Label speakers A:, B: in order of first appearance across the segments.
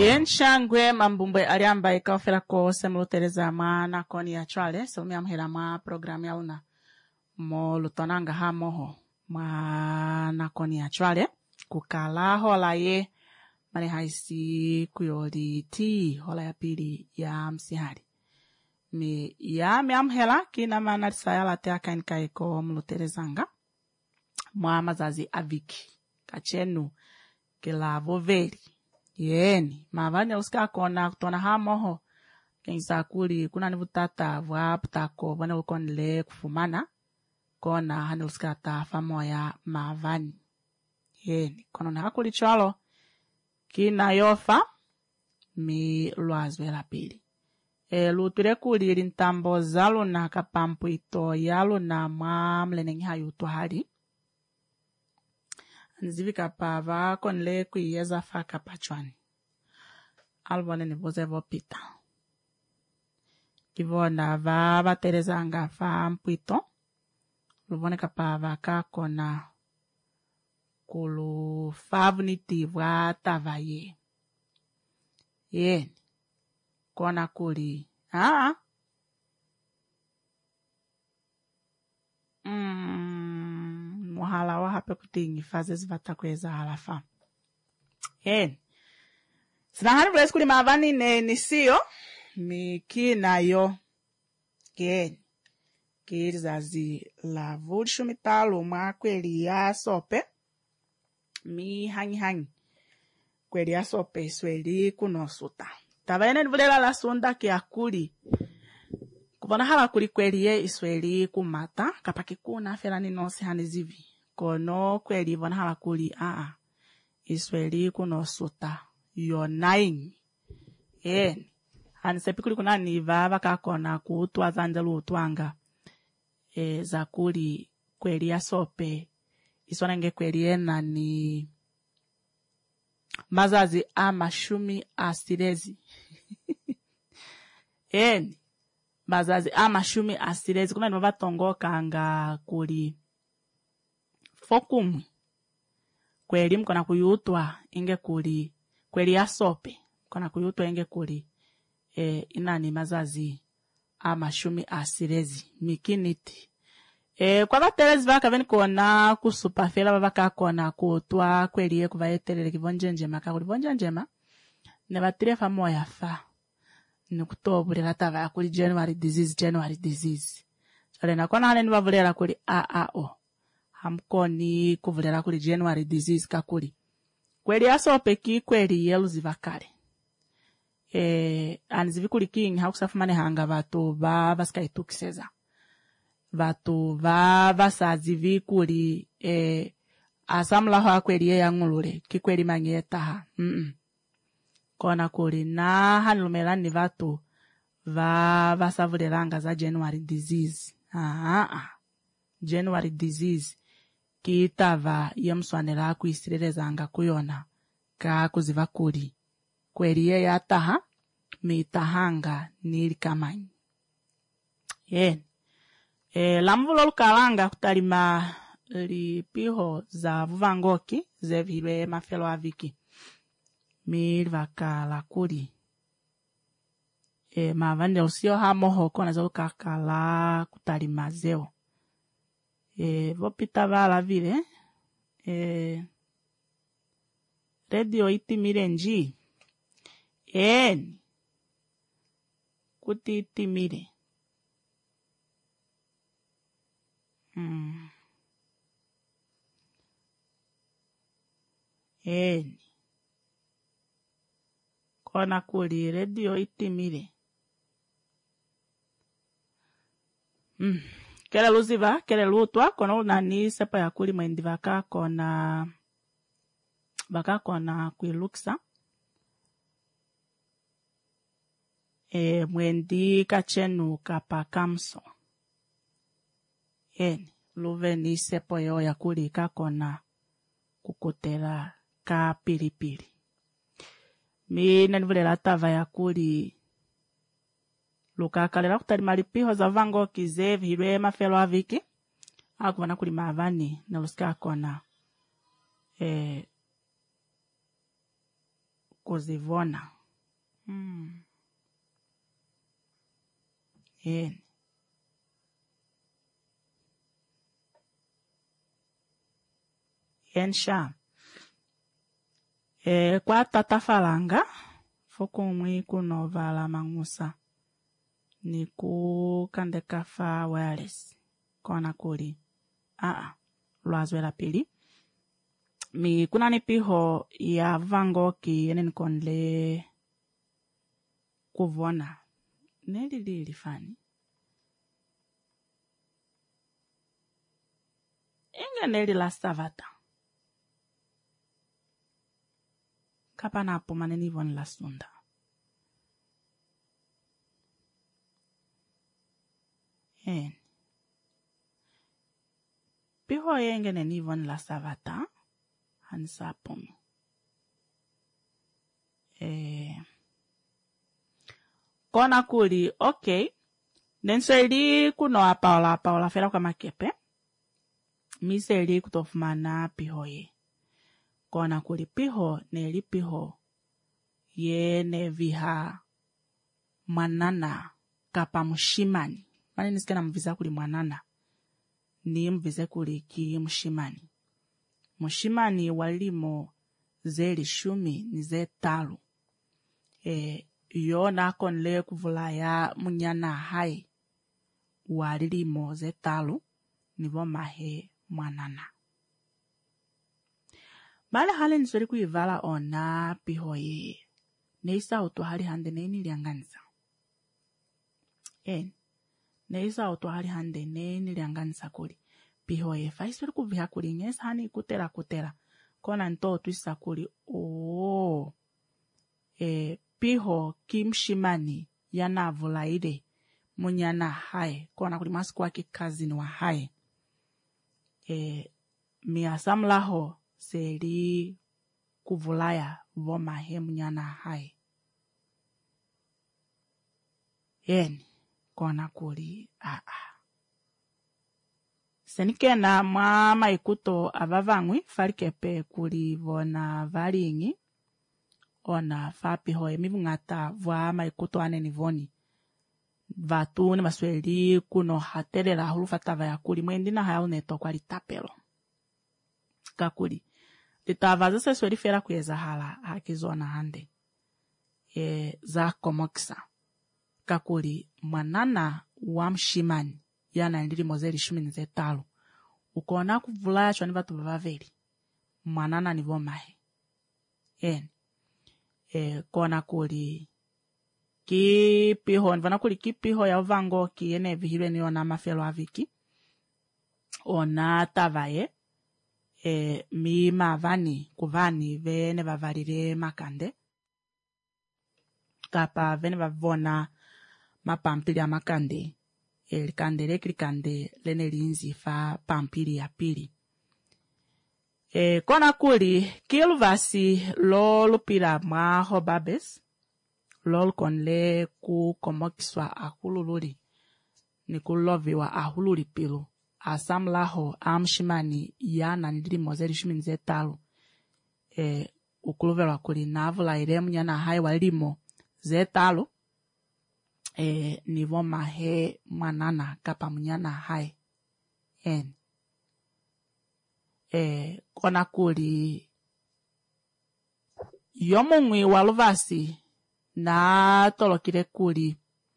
A: Yenshangwe mambumbwe aliamba ikaofera ko semulutereza mwana koni ya chwale somi amhera ma programu ya una mo lutonanga hamoho mwana koni ya chwale kukala hola ye mani haisi kuyoli ti hola ya pili ya msihari mi ya mi amhera kina mana risayala te akainka eko muluterezanga mwa mazazi aviki kachenu kila voveri yeni mavani uska kona kutona hamoho kenisa kuli kuna nivutata vwa putako vwane ukonile kufumana kona hani uska ta famoya mavani yeni kono na hakuli cholo kina yofa mi luazwe la pili lutire kuli lintambo zalo na kapampu ito yalo na mamlenengi hayutu hali nzivika pava konle kuyeza faka pachwani albone ni voze vopita kivona va tereza nga fa mpwito luvone kapava kakona kulu favniti vwa tavaye yeni kona kuli muhala wa hape kutingi faze zivata kweza halafa sinahani vles kuli mavani ni siyo mikina yo kirizazi la vudshu mitalo mwa kweli ya sope mi hangi kweli ya sope sweli kunosuta tabaene nivulela la sunda kia kuli kubona hala kuli kweli ye isweli kumata kapaki kuna felani nosi hani zivi kono kweli bona hala kuli isweli kunosuta yonaing hani sepi kuli kuna niva vakakona kuutwa zanjelu utwanga za kuli kweli ya sope iswanenge kweli yena ni mazazi amashumi asirezi mazazi amashumi asirezi kuna niva tongoka nga kuli fokumwi kweli mkona kuyutwa inge kuli kweli ya sope mkona kuyutwa inge kuli inani mazazi amashumi asirezi mikiniti kwa vaterezi vaka veni kona kusupafela vaka kona kutwa kweli ye kuvayetelele kivonjenjema kakuli vonjenjema ne vatirefa moya fa nikutobulela tava kuli January disease chale nakona hane nivavulela kuli hamkoni kuvulela kuli January disease kakuli kweli asope ki kweli yeluzi vakale anzivi kuli king hakusafumane hanga vatu vaskaitukiseza vatu vasazivi kuli asamlaho akweli ye yangulule kikweli manyetaha kona kuli na hanumelani vatu vasavulelanga za January disease January disease kitava yemswanela kuisirelezanga kuyona ka kuziva kuli kweli ye yataha mitahanga nilikamanyi lamvulo lukalanga kutalima lipiho za vuvangoki zevile mafelo aviki milvakala kuli mavande usio hamoho kona za ukakala kutalima zeo vopita vala vile radio itimire nji kuti itimire kona kuli radio itimire kele luziva kele lutwa kona unani sepa ya kuli mwendi vaka kona kuiluksa mwendi kachenu kapakamso luveni sepo yo ya kuli kakona kukutela ka pilipili mina nivulela tava ya kuli lukakalela kutalima lipiho za vango kizevi hilwe mafelo aviki akuvana kuli mavani na lusika kona kuzivona. Ensha. Kwa tatafalanga, fokumwi kunovala mangusa. Ni kandekafa wireless. Kona kuli. Lwazwela pili. Mi kuna nipiho ya vango ki yene nikonle kuvona. Neli fani. Inga neli la savata. Kapa na apo maneni von la sunda. Piho yenge neni von la savata. Hansa pomi. Kona kuli, okay. Nenseli kuno paola fera kwa makepe. Miseli kutofumana piho ye. Kona kuli piho, neli piho. Ye ne viha manana kapa mshimani. Mani nisikena mviza kuli manana. Ni mvize kuli ki mshimani. Mshimani walimo zeli shumi ni ze talu. Yo na konle kuvulaya munyana hai. Walimo ze talu nivo mahe manana. Bale hale nisweli kuivala ona piho ye. Neisa oto hali hande neni lianganza. Neisa oto hali hande neni lianganza kuli. Piho ye faisweli kuviha kuli ngesa hani kutera. Kona nto tuisa kuli. Piho kimshimani yana vulaide. Munyana hai. Kona kuli masikuwa kikazini wa hai. Miasamlaho seri kuvulaya voma he munyana hai. Kona kuli Senikena mama ikuto avavangwi farikepe kuli vona valingi. Ona fapi hoe mivungata vwa maikuto aneni voni. Vatu ni masweli kuno hatelela hulufatava ya kuli. Mwendina haya uneto kwa litapelo. Kakuli. Litavaza se sweli fera kueza hala hakizona hande. Za komokisa. Kakuli manana wa mshimani. Yana ndiri mozeli shumini ze talo. Ukona kuvulaya chwani vatu vaveli. Manana ni vomahe. Kona kuli kipiho. Nivana kuli kipiho ya uvango kiene vihile ni ona mafelo aviki. Ona tavaye. Mi mavani kuvani vene vavarire makande. Kapa vene vavona mapampili ya makande. Likande lene linzi fa pampili ya pili. Kona kuli kilvasi lolu pira maho babes. Lolu konle ku komokiswa ahululuri. Nikuloviwa ahuluri pilu. Asamlaho amshimani yana ndiri mozeli shuminze talu. Ukuloverwa kuli navula iremu nyana hai walimo zetalu. Nivo mahe manana kapa munyana hai. Kona kuli yomungwi waluvasi na tolokire kuli.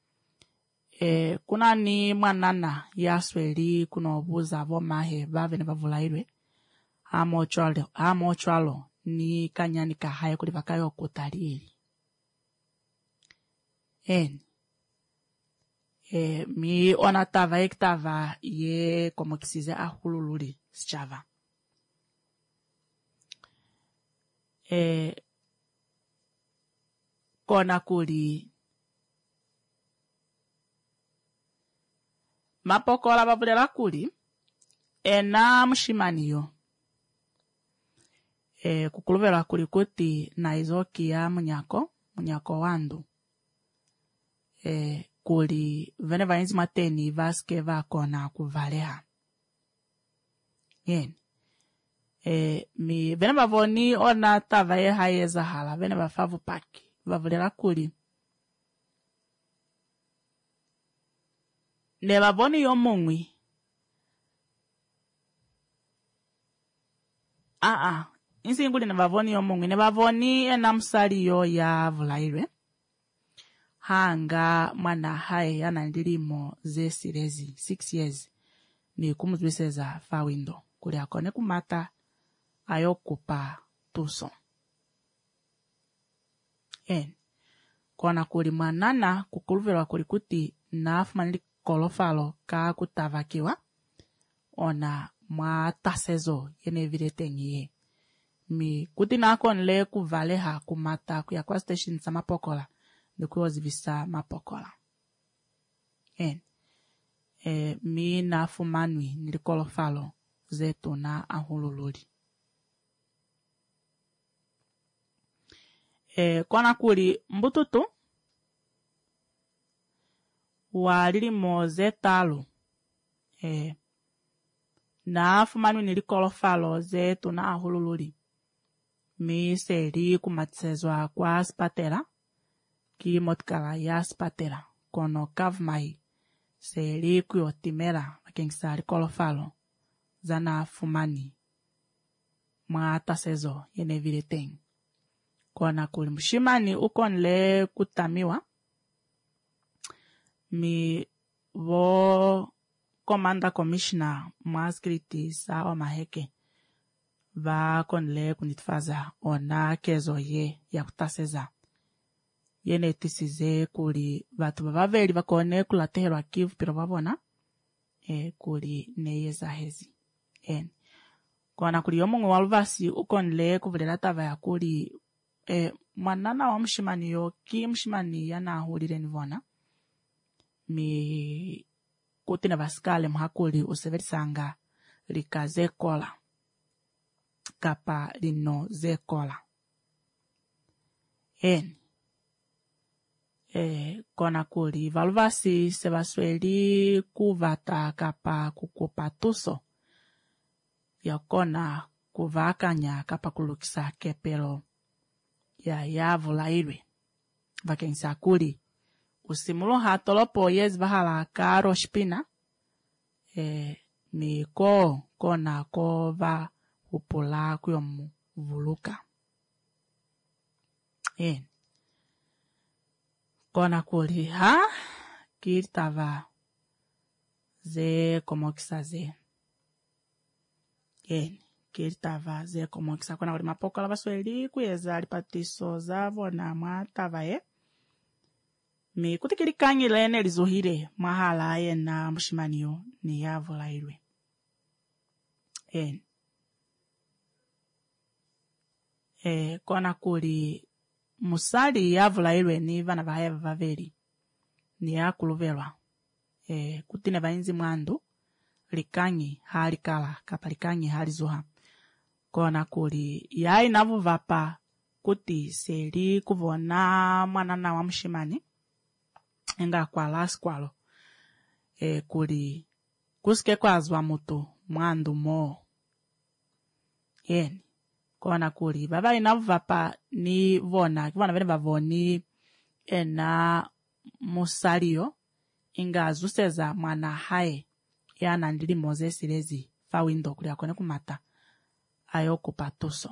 A: Kuna ni manana yasweli kunobuza vo mahe vave ne bavulairwe. Amo chwalo ni kanyani kahaya kuli vakayo kutariri. Mi ona tava ektava ye como kisize ahululuri sichava. Kona kuli mapokola babulela kuli na mshimaniyo. Kukuluvela kuli kuti na izoki ya munyako wandu. Kuli vene vainzi mateni vaske vakona kuvaleha. mi vene bavoni ona tava ye haeza hala vene bafavu paki bavulera kuli ne bavoni yo mungwi insinguli ne bavoni yo mungwi ne bavoni enamsali yo ya vulairwe hanga mwana hae yana ndilimo ze sirezi 6 years ni kumuzwiseza fa window kuli akone kumata ayokupa tuso kona kuli mwanana kukuluverwa kuli kuti nafumanili kolofalo ka kutavakiwa ona mwatasezo yene viretengiye mi kuti nakonle kuvaleha kumata kuya kwa station sa mapokola ndikuozivisa mapokola mi nafumanwi nilikolofalo zetu na ahulululi kona kuli mbututu walilimo zetalo nafumanwi nilikolofalo zetu na ahulululi mi seli kumatsezwa kwa spatela ki motkala ya spatela kono kavmai seli kuyotimela makengisa likolofalo zana fumani mwatasezo yene vileteng kona kuli mshimani ukonle kutamiwa mi vo commander commissioner mwaskriti sawa maheke va konle kunitfaza ona kezo ye ya kutaseza yene tisize kuli vatu vaveli vakone kulatehelwa kivu piro vavona kuli neyeza hezi kona kuli yomungu waluvasi ukonle kuvulela tava ya kuli mwanana wa mshimani yo ki mshimani yana ahulile nivona mi kuti na vasikale mhakuli useverisanga lika zekola kapa lino zekola kona kuli valuvasi sevasweli kuvata kapa kukupa tuso yakona kuvakanya kapa kulukisa kepelo ya vulairwe vakensa kuli usimulo hatolopo yezi vahala karo shpina ni kona va upula kuyomu vuluka kona kuli kitava ze komokisa ze kitava ze komokisa kona kuli mapokola vasweli kuyeza lipatiso zavona mwatava mi kuti kilikanyile ene lizuhire mahala yena mshimaniyo ni yavulairwe kona kuli musali yavulairwe ni vana vaheva vaveli ni yakuluvelwa kuti ne vainzi mwandu likanyi halikala kapa likanyi halizuha kona kuli yai navuvapa kuti seli kuvona mwanana wa mshimani enga kwa laskwalo kuli kusike kwazwa mutu mwandu mo kona kuli vavai navuvapa ni vona kivona vene vavoni ena musaliyo inga azuseza mwana hae yana ndili moze silezi fa windo kuli akone kumata ayokupa tuso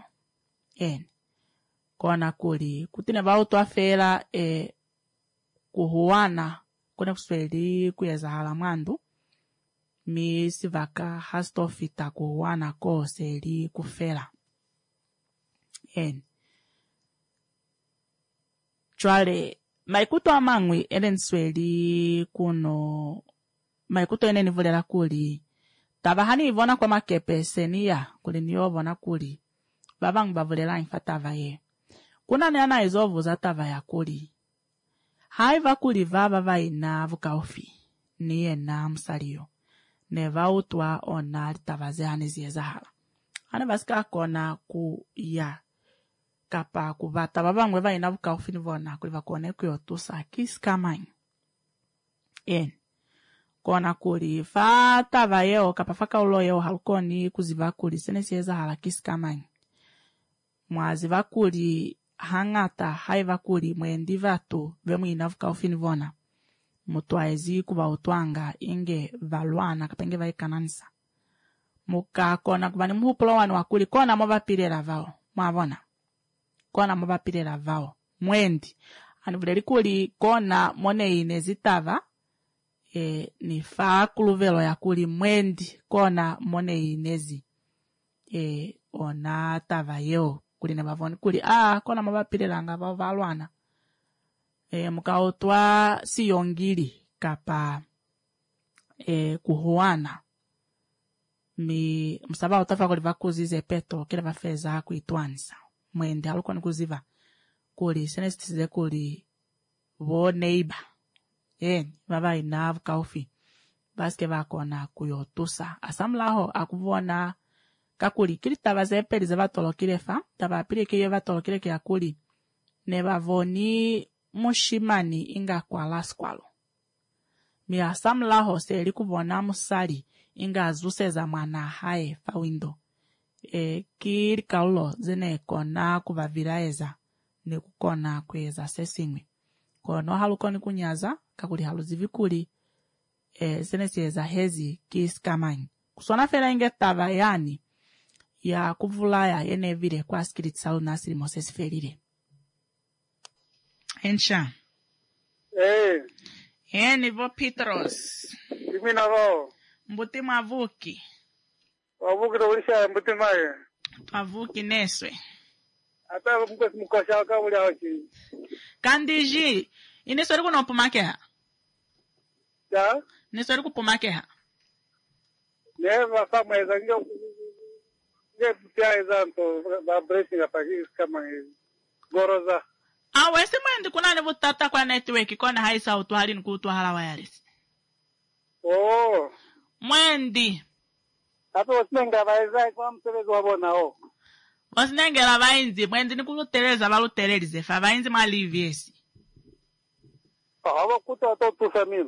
A: kona kuli kutine vautu afela kuhuwana kone kusweli kuyeza hala mwandu mi sivaka hastofita kuhuwana ko seli kufela chwale maikuto amangwi ene nsweli kuno maikuto ene nivulela kuli tavahani ivona kwa makepe senia kuli niyo vona kuli vavangu bavulela infata ye kuna neana izovuza tava ya kuli haiva kuli vava vaina vukaufi niye na msaliyo ne vautwa ona litavaze hanizieza hala hane vasika kona ku ya kapa kuvata vavangwe vaina vukaufi nivona kuli vakone kuyotusa kisikamanya kona kuli fata vayeo kapafaka uloyeo halukoni kuziva kuli senesieza halakisi kamanyi mwaziva kuli hangata haiva kuli mwendi vatu vemwinavuka ufini vona mutwaezi kuva utwanga inge valwana kapenge vaikananisa muka kona kubani muhupulo wanu wakuli kona movapirela vao mwavona kona movapirela vao mwendi anivuleli kuli kona mone inezitava ni fa kuluvelo ya kuli mwendi kona mone inezi ona tava yeo kuli nebavoni kuli kona movapirelanga vao valwana mukaotwa siyongili kapa kuhuana mi msaba utafa kuli vakuzize peto kile vafeza kuitwanisa mwendi haluko nikuziva kuli senestize kuli vo neighbor baba inavu kaufi baske vakona kuyotusa asamlaho akuvona kakuli kili tavaze pelize vatolokile fa tavapile kiyo vatolokile kia kuli nebavoni mushimani inga kwa laskwalo mi asamlaho seli kuvona musali inga azuseza mwana hae fa windo kili kaulo zene kona kuvaviraeza ne kukona kweza sesingwe kono halukoni kunyaza kakuli haluzivi kuli senesieza hezi kiskamanyi kusona fera inge tava yani ya kuvulaya yene vile kwa skiritsa unasiri moses ferire ensha nivo Petros
B: imina vo
A: mbuti mavuki
B: wavuki ulisha mbuti maye
A: mavuki neswe
B: ata mukosha ka uli achi
A: kandiji inesori kuno pumakeha
B: ja
A: nesori kupumakeha
B: neva fameza nge pia ezanto ba blessing apaki kama goroza
A: wesi mwendi kuna nevutata kwa network kona haisa utuhali nkutu hala wireless mwendi
B: hapo wasinenga baeza kwa mtelezo wabonao
A: wasinengela vainzi mwendi nikuluteleza valutelelize fa vainzi malivi esi
B: hawa kuta watotusa mino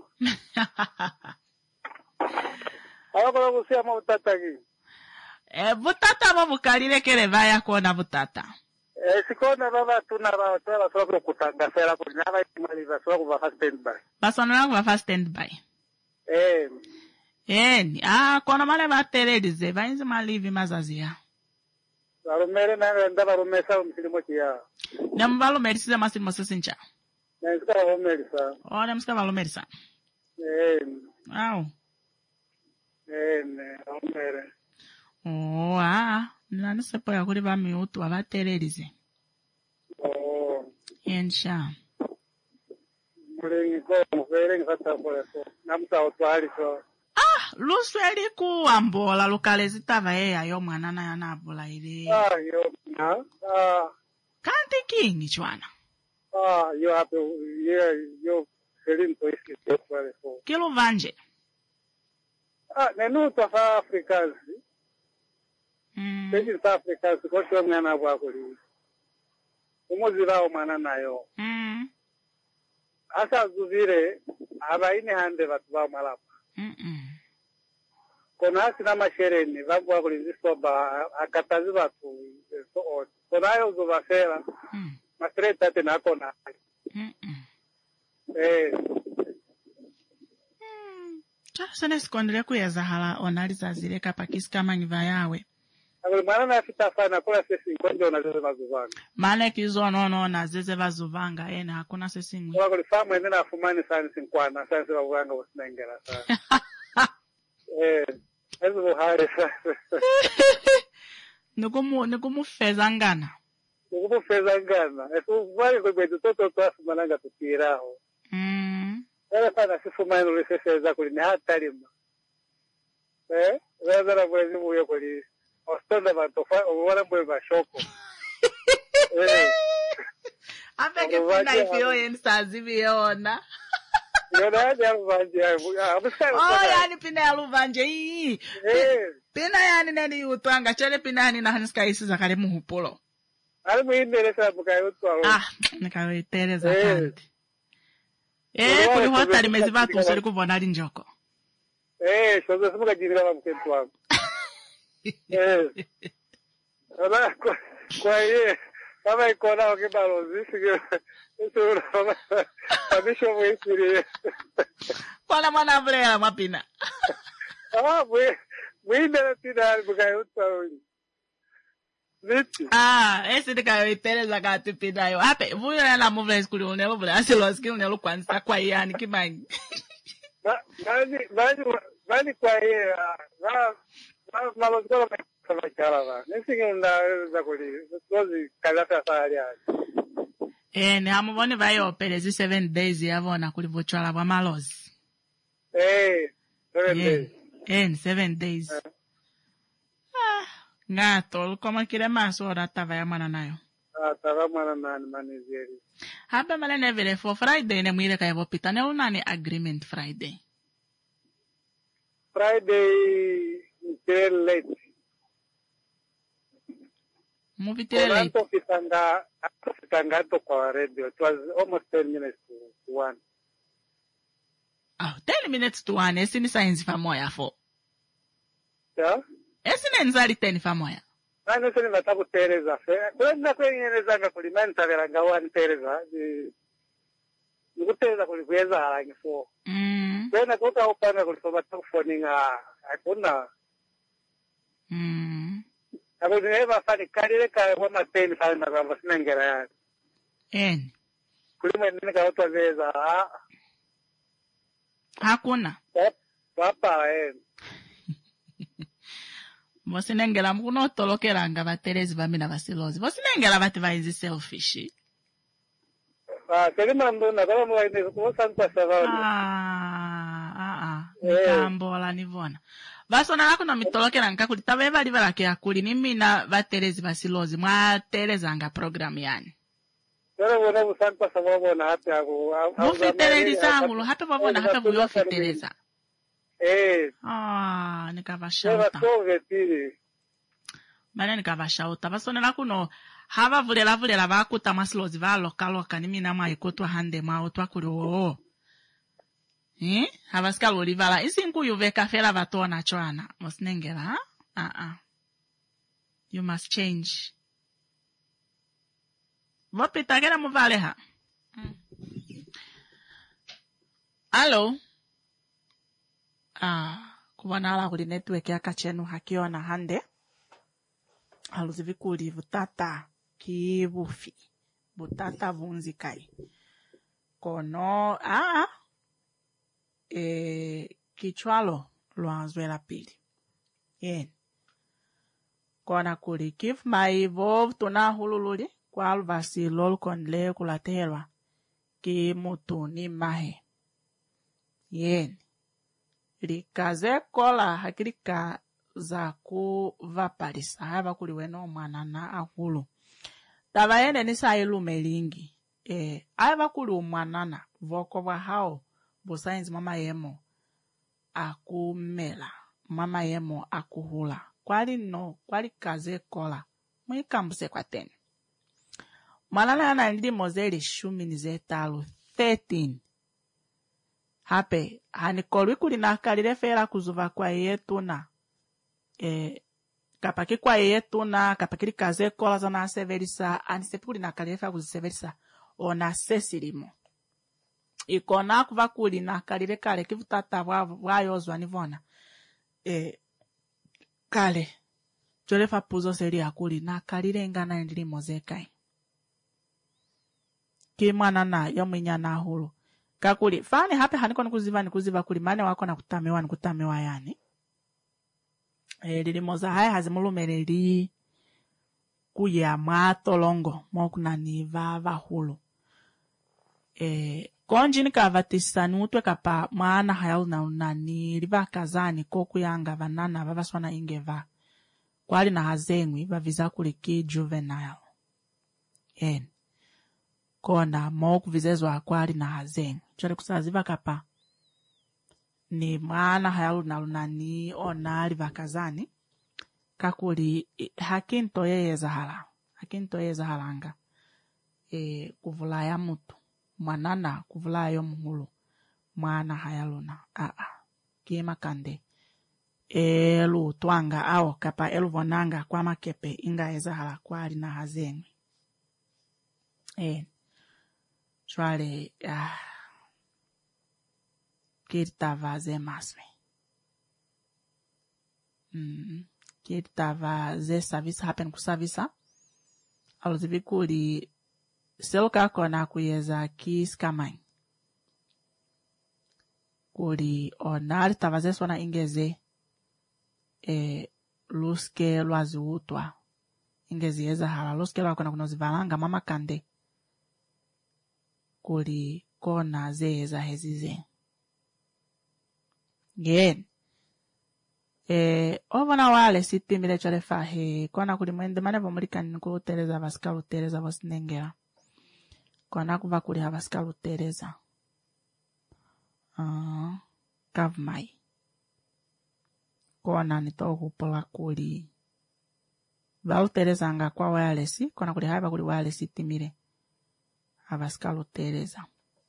B: hawa kwa kusia mavutata ki
A: vutata vavukalile kele vaya kona vutata
B: sikona baba tunara twala soko kutangasela kunyava imaliza soko kuva standby
A: basonera kuva standby kona male vatelelize vainzi malivi mazazia
B: varumere nanga varumesa msilimo kia
A: nemvalumerisize masilimo sesincha
B: nemsika valumerisa
A: nemsika valumerisa au
B: vaumere
A: nanisepo yakuli vamiutu vavatelelize ensha
B: mulengi ko muverengi fatakoleso namutautwaliso
A: lusweli kuwambola lukalezi tava yeyayo mwana nayo navula ile kanti kini chwana
B: yo hapo yo selinto isitokwaleso
A: kiluvanje
B: nenuta fa africans South Africa sikosho mwana wakuli umuzirao mwana nayo asa zuvire abaine hande batu ba malapa kona asina mashereni vangu wakuli zisoba akatazi batu kona ayo zuvafera masreta tena kona
A: sene sikondile kuyeza hala onaliza zile kapakisi kama nyiva yawe
B: mwana na fitafana kula sisi nkonjo na zeze vazuvanga
A: mane kizo nono na zeze vazuvanga hakuna sisi ngwe
B: wako lifamu ene na fumani sana sinkwana sana siva vanga wasinengela sana ezo vuhari sana
A: nukumufeza ngana
B: esu vwari kwa kwetu toto tuafumananga tutiraho ela fana sifumani uliseseza kuli ni hatalima wazara mwezi muye kuli ostonda bantofa obora mwe bashoko
A: Afeke pina ifyo yensazi biona
B: yona ya luvanje
A: yani pina ya luvanje pina yani nani utwanga chele pina yani na hanska isiza kale muhupulo
B: ali muinderesa bukayo twa
A: nikawetereza kandi kuli hota limezi vatu useli kuvona ali njoko
B: Shoza simuka jinira wa mketu wangu. Kwa hiyo kama iko na kibalozi sio kabisho mwesiri.
A: Kwa mwana vile mapina.
B: Mwinde tina bukayo tsawi.
A: Esse de cara ipeleza gato pidayo. Ape, vuyo na muvle skuli unelo vule asilo skill unelo kwanza kwa yani kibangi.
B: Bani kwa hiyo nalozikola kama chala nisinge za kuli sozi kalata sali
A: ni amubone bayo pelezi 7 days yavona kuli vochwala bwa malozi
B: 7 days
A: 7 days ngato koma kile maso ratava ya mana nayo
B: tava mana nani manizeri
A: habe malene vile for Friday ne mwile kaya vopita ne unani agreement Friday until
B: late.
A: Movie late.
B: Pitanga kwa radio. It was almost 10 minutes to 1.
A: Oh, 10 minutes to 1. Esi ni science famoya for.
B: Yeah?
A: Esi ni nzari 10 famoya.
B: Nani sini matabu Teresa. Kwenda kwenye zanga kulimenta veranga 1 Teresa. Nikutereza kulikuweza harangi 4. Kwenda kuka upanga kulisoma takufoninga. Hakuna. Ako dineva fani kalile ka kwa mateni fani na kwa sinengera yani. Kulima nini ka watu wazeza.
A: Hakuna.
B: Wapa
A: Vosinengera mkuno tolokeranga baterezi bamina basilozi. Vosinengera bati vaizi selfish.
B: Kelima ndona kama mwaine kuwasankwa savali.
A: Nikambola nivona. Vasona lako na mitolokera nkakuli tabeva liva lake akuli nimina baterezi basilozi mwa terezanga program yani.
B: Tere wana musankwa sababu na hati ako.
A: Mufitereli sangulo hata wabona hata vuyo fitereza. Nikavashauta. Mane nikavashauta. Vasona lako no hava vulela vakuta masilozi va loka nimina mwa ikotwa hande mwa otwa kuli oo. Havaska lolivala. Isinku yuveka fela vatona chwana. Mosinengela, You must change. Vopita kera muvale ha. Hello? Kuwanala kuli network ya kachenu hakiona hande. Haluzivikuli vutata kibufi. Vutata vunzikai. Kono, kichwalo lwanzwela pili. Kona kuli kif maivo tuna hulululi kwa alvasi lol konle kulaterwa ki mutu ni mahe. Likaze kola hakilika za kuvapalisa. Hava kuli weno mwanana ahulu. Tava nisa ilume lingi. Hava kuli umwanana voko wa hao. Bosainzi mama yemo akumela. Mama yemo akuhula. Kwali kaze kola. Mwikambuse kwa 10. Malala yana ndi mozeli 13. 13. Hape, hanikolwi kuli nakalile fela kuzuva kwa yetuna. Kapaki kwa yetuna, kapakili kaze kola za na severisa, anisepi kuli nakalile fela kuziseverisa, ona sesilimo. Ikona kuva kuli nakalile kale kivutata wayozwa nivona. Kale, jolefa puzo seri akuli nakalile ngana ndili mozekai. Kimwana na yominya na hulu. Kakuli, fani hape haniko nikuziva kuli mane wako na kutamewa yani. Lili moza haya hazimulumele li kuya mato longo mokuna ni vava hulu. Konjini kavatisa nutwe kapa maana hayalu na unani liva kazani koku yanga vanana vavaswana ingeva. Kwali na hazengwi vaviza kuliki juvenile. Kona moku vizezwa kwali na hazengwi. Chole kusaziva kapa ni maana hayalu na unani ona liva kazani. Kakuli hakinto yeza halanga. Kuvula ya mutu. Mwanana kuvula yo muhulu. Mwana hayaluna. ki makande elu twanga ao kapa elu vonanga kwa makepe inga ezahala kwali na hazengwe shwale kirtava ze maswe kirtava ze service happen ku service aluzibikuli seluka kona kuyeza kiskamai kuli onali tava ze sona ingeze luske lwaziutwa ingezi ezahala luske lwakona kunozivalanga mama kande kuli kona ze eza hezize gen ovona wale sitimile chale fahe kona kuli mwende manevo mulikani kulutereza vasikalu tereza vosinengela kona kuva kuli havasikalu tereza kavmai kona nitohupola kuli valuterezanga kwa wireless kona kuli haiva kuli wireless timile havasikalu tereza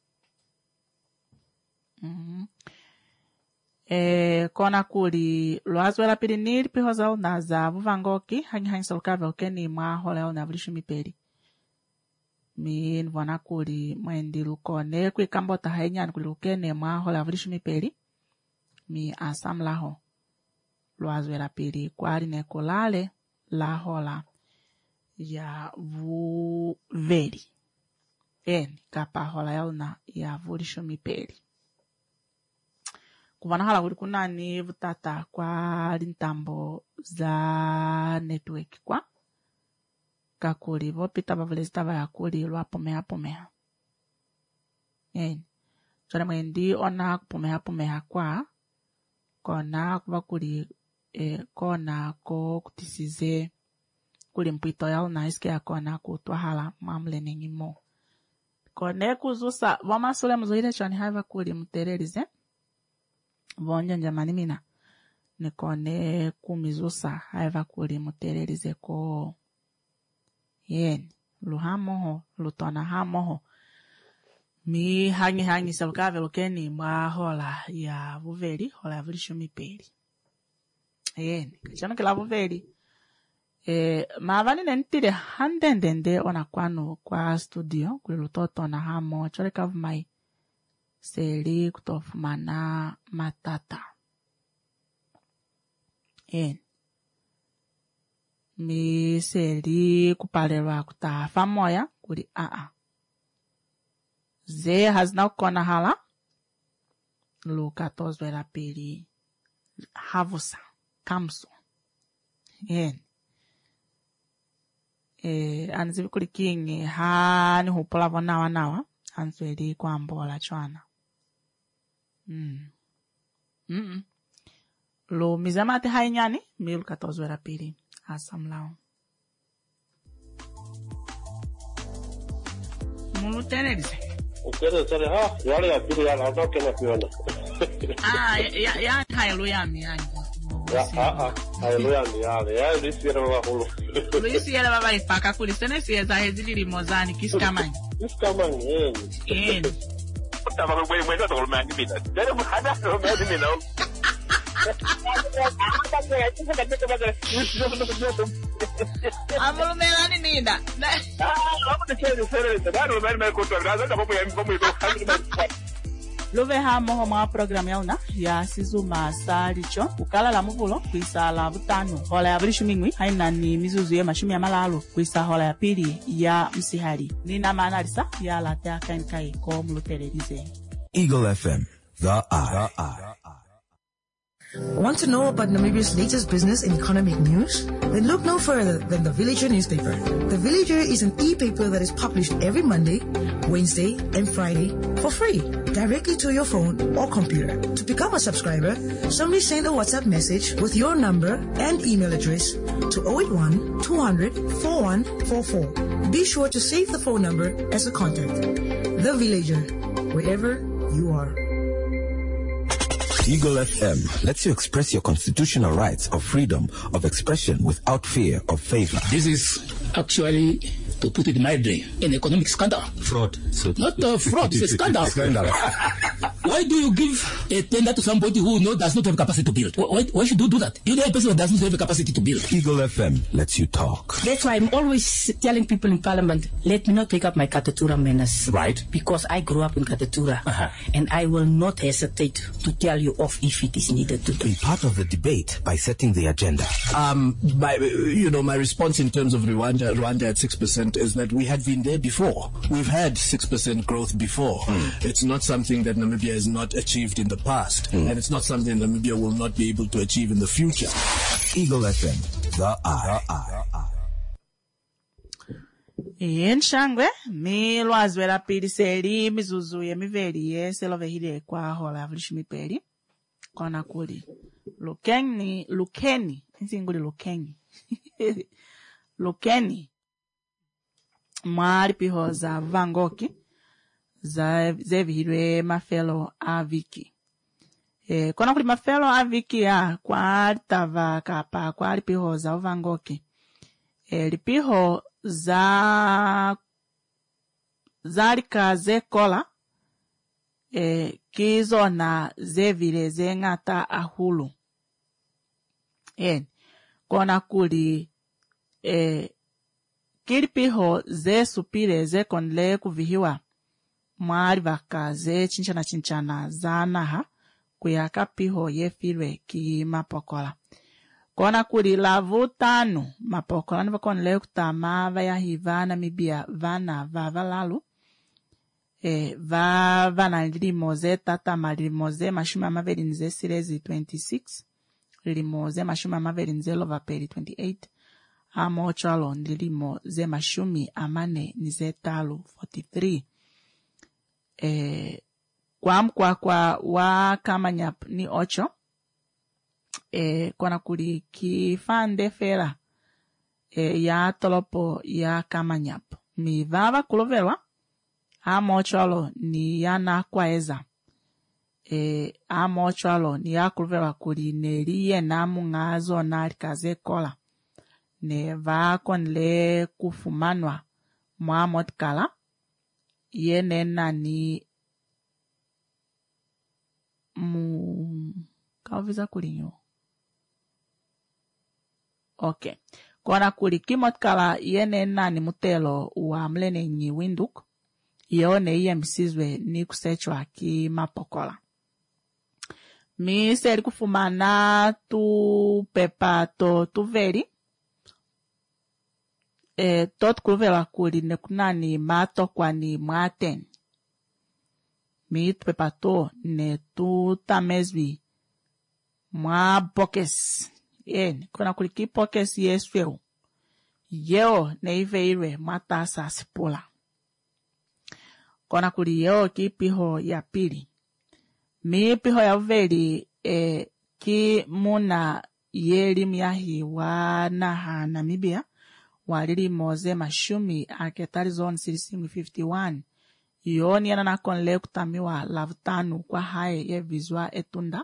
A: kona kuli lwazwela pili nili pihoza na za vuvangoki hangi solukave ukeni mwa hole na vulishu mipeli mi nvona kuli mwendi lukone kwi kambota hainyani kuli ukene mwa hole na vulishu mipeli mi asamlaho lwazwela pili kwali nekulale la hola ya vuveli kapa hola yauna ya vulishu mipeli kuvana hala kuli kunani vutata kwa lintambo za network kwa kakuli vopita vavulezita vaya kuli lwa pomeha chole mwendi ona kupomeha kwa kona kuva kuli kona ko kutisize kuli mpwito yao na iske ya kona kutwa hala mamle nengimo kone kuzusa vamasule mzuhile chani haiva kuli mterelize vonja njamani mina nikone kumizusa haiva kuli muterelize ko luhamoho lutona hamoho mi hangi selukave lukeni mwa hola ya vuveli hola ya vulishu mipeli kachano kila vuveli mavani nentire handendende ona kwano kwa studio kuli lutoto na hamo chole kavumai seli kutofumana matata mi seli kupalelwa kutafa moya kuli ze hazina kukona hala luka tozwela pili havusa kamso anzivi kuli kingi hani hupola vonawa answeli kwa mbola chwana lo mizamate hainyani milu katozwela pili asamlao muluterelize
C: uterezale yale ya pili yana ndoke na kuona
A: ya haleluya miani
C: haleluya miani ya lisiera wa hulu
A: lisiera baba ipaka kuli sene sieza hezili limozani kiskamani
C: tava mwenda tolumani mina dere muhada tolumani mina
A: amulumelani ninda luve hamoho mwa programu yauna ya sizuma salicho ukala la muvulo kwisa la vutano hola ya vulishu mingwi haina ni mizuzu ya mashumi ya malalo kwisa hola ya pili ya msihari nina maana lisa ya latea kainkai ko muluterelize
D: Eagle FM, the eye.
E: Want to know about Namibia's latest business and economic news? Then look no further than The Villager newspaper. The Villager is an e-paper that is published every Monday, Wednesday, and Friday for free, directly to your phone or computer. To become a subscriber, simply send a WhatsApp message with your number and email address to 081 200 4144. Be sure to save the phone number as a contact. The Villager, wherever you are.
D: Eagle FM lets you express your constitutional rights of freedom of expression without fear of favor.
F: This is actually, to put it mildly, an economic scandal.
D: Fraud.
F: Not fraud, it's a scandal.
D: Scandal.
F: What Why do you give a tender to somebody who does not have capacity to build? Why should you do that? You know a person who does not have a capacity to build.
D: Eagle FM lets you talk.
G: That's why I'm always telling people in Parliament, let me not take up my Katatura manners.
D: Right.
G: Because I grew up in Katatura. And I will not hesitate to tell you off if it is needed to do.
D: Be part of the debate by setting the agenda.
H: My response in terms of Rwanda at 6% is that we had been there before. We've had 6% growth before. It's not something that Namibia has not achieved in the past. And it's not something Namibia will not be able to achieve in the future.
D: Eagle FM, the eye.
A: Yenshangwe milwazi wela pili seli mizuzu ye miveli ye selovehile kwa hola vulishimi peli kona kuli lukeni nsinguli lukeni mwali piho za vangoki za zevihilwe mafelo aviki kona kuli mafelo aviki ya kwa tava kapa kwa lipiho za vangoki lipiho zalika zekola kizona zevile zengata ahulu kona kuli kilipiho zesupile zekonle kuvihiwa mwali vaka chinchana zanaha kuyaka piho yefilwe ki mapokola kona kuli lavu tanu mapokola nivakonle kutama vayahiva Namibia vana vavalalu vana limoze tatama limoze mashumi amaveli nze silezi 26 limoze mashumi amaveli nze lovapeli 28 amochalo limoze mashumi amane nize talu 43 kwa mkwakwa wa kamanyap ni 8 kona kuli kifande fera ya tolopo ya kamanyap mi vava kulovelwa amochalo ni yana kwaeza amochalo ni ya kulovelwa kuli neliye namu ngazo na likaze kola ne va konle kufumanwa mwa motkala yene nani kaviza kulinyo okay kona kuli kimotkala yene nani mutelo wa mlene nyi winduk yone iye misizwe ni kusechwa ki mapokola mi seri kufumana tu pepa tu veri tot kuluvela kuli nekunani matokwa ni mwaten mi tu pepa to ne tu tamezwi mwa bokes kona kuli ki bokes yesweu yeo neiveirwe matasa sipula kona kuli yeo ki piho ya pili mi piho ya uveli ki muna yeli miyahi wa naha Namibia walili moze mashumi aketari zone silisingu 51 yoni yana nakonle kutamiwa lavutanu kwa hae ye vizua etunda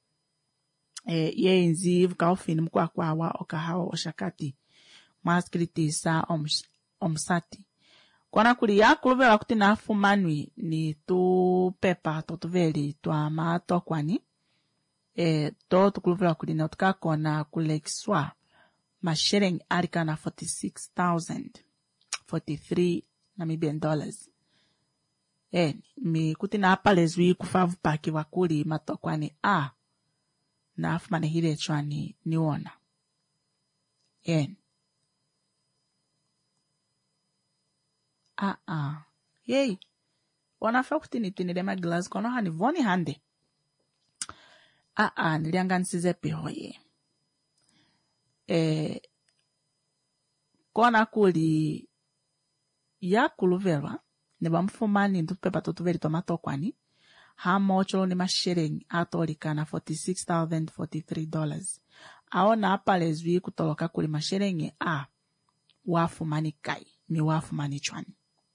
A: ye inzi vukaufini mkwakwa wa okahawa oshakati maskiriti sa omsati kona kuli ya kuluvela kuti nafumanwi ni tu pepa totuveli twa matokwani to tukuluvela kuli na utukakona kulekiswa mashereng arika na 46,043 Namibian dollars mi kuti na apalezwi kufavu paki wakuli matokwani na afumane hile chwani niwona yei wanafa kuti nitwinile maglass kono hani voni hande nilianganisize pihoye kona kuli ya kuluvelwa ne bamfumani ntupepa totuveli tomatokwani hamocholo ni mashereng atolika na $46,043 aona apalezwi kutoloka kuli mashereng wafumani kai mi wafumani chwani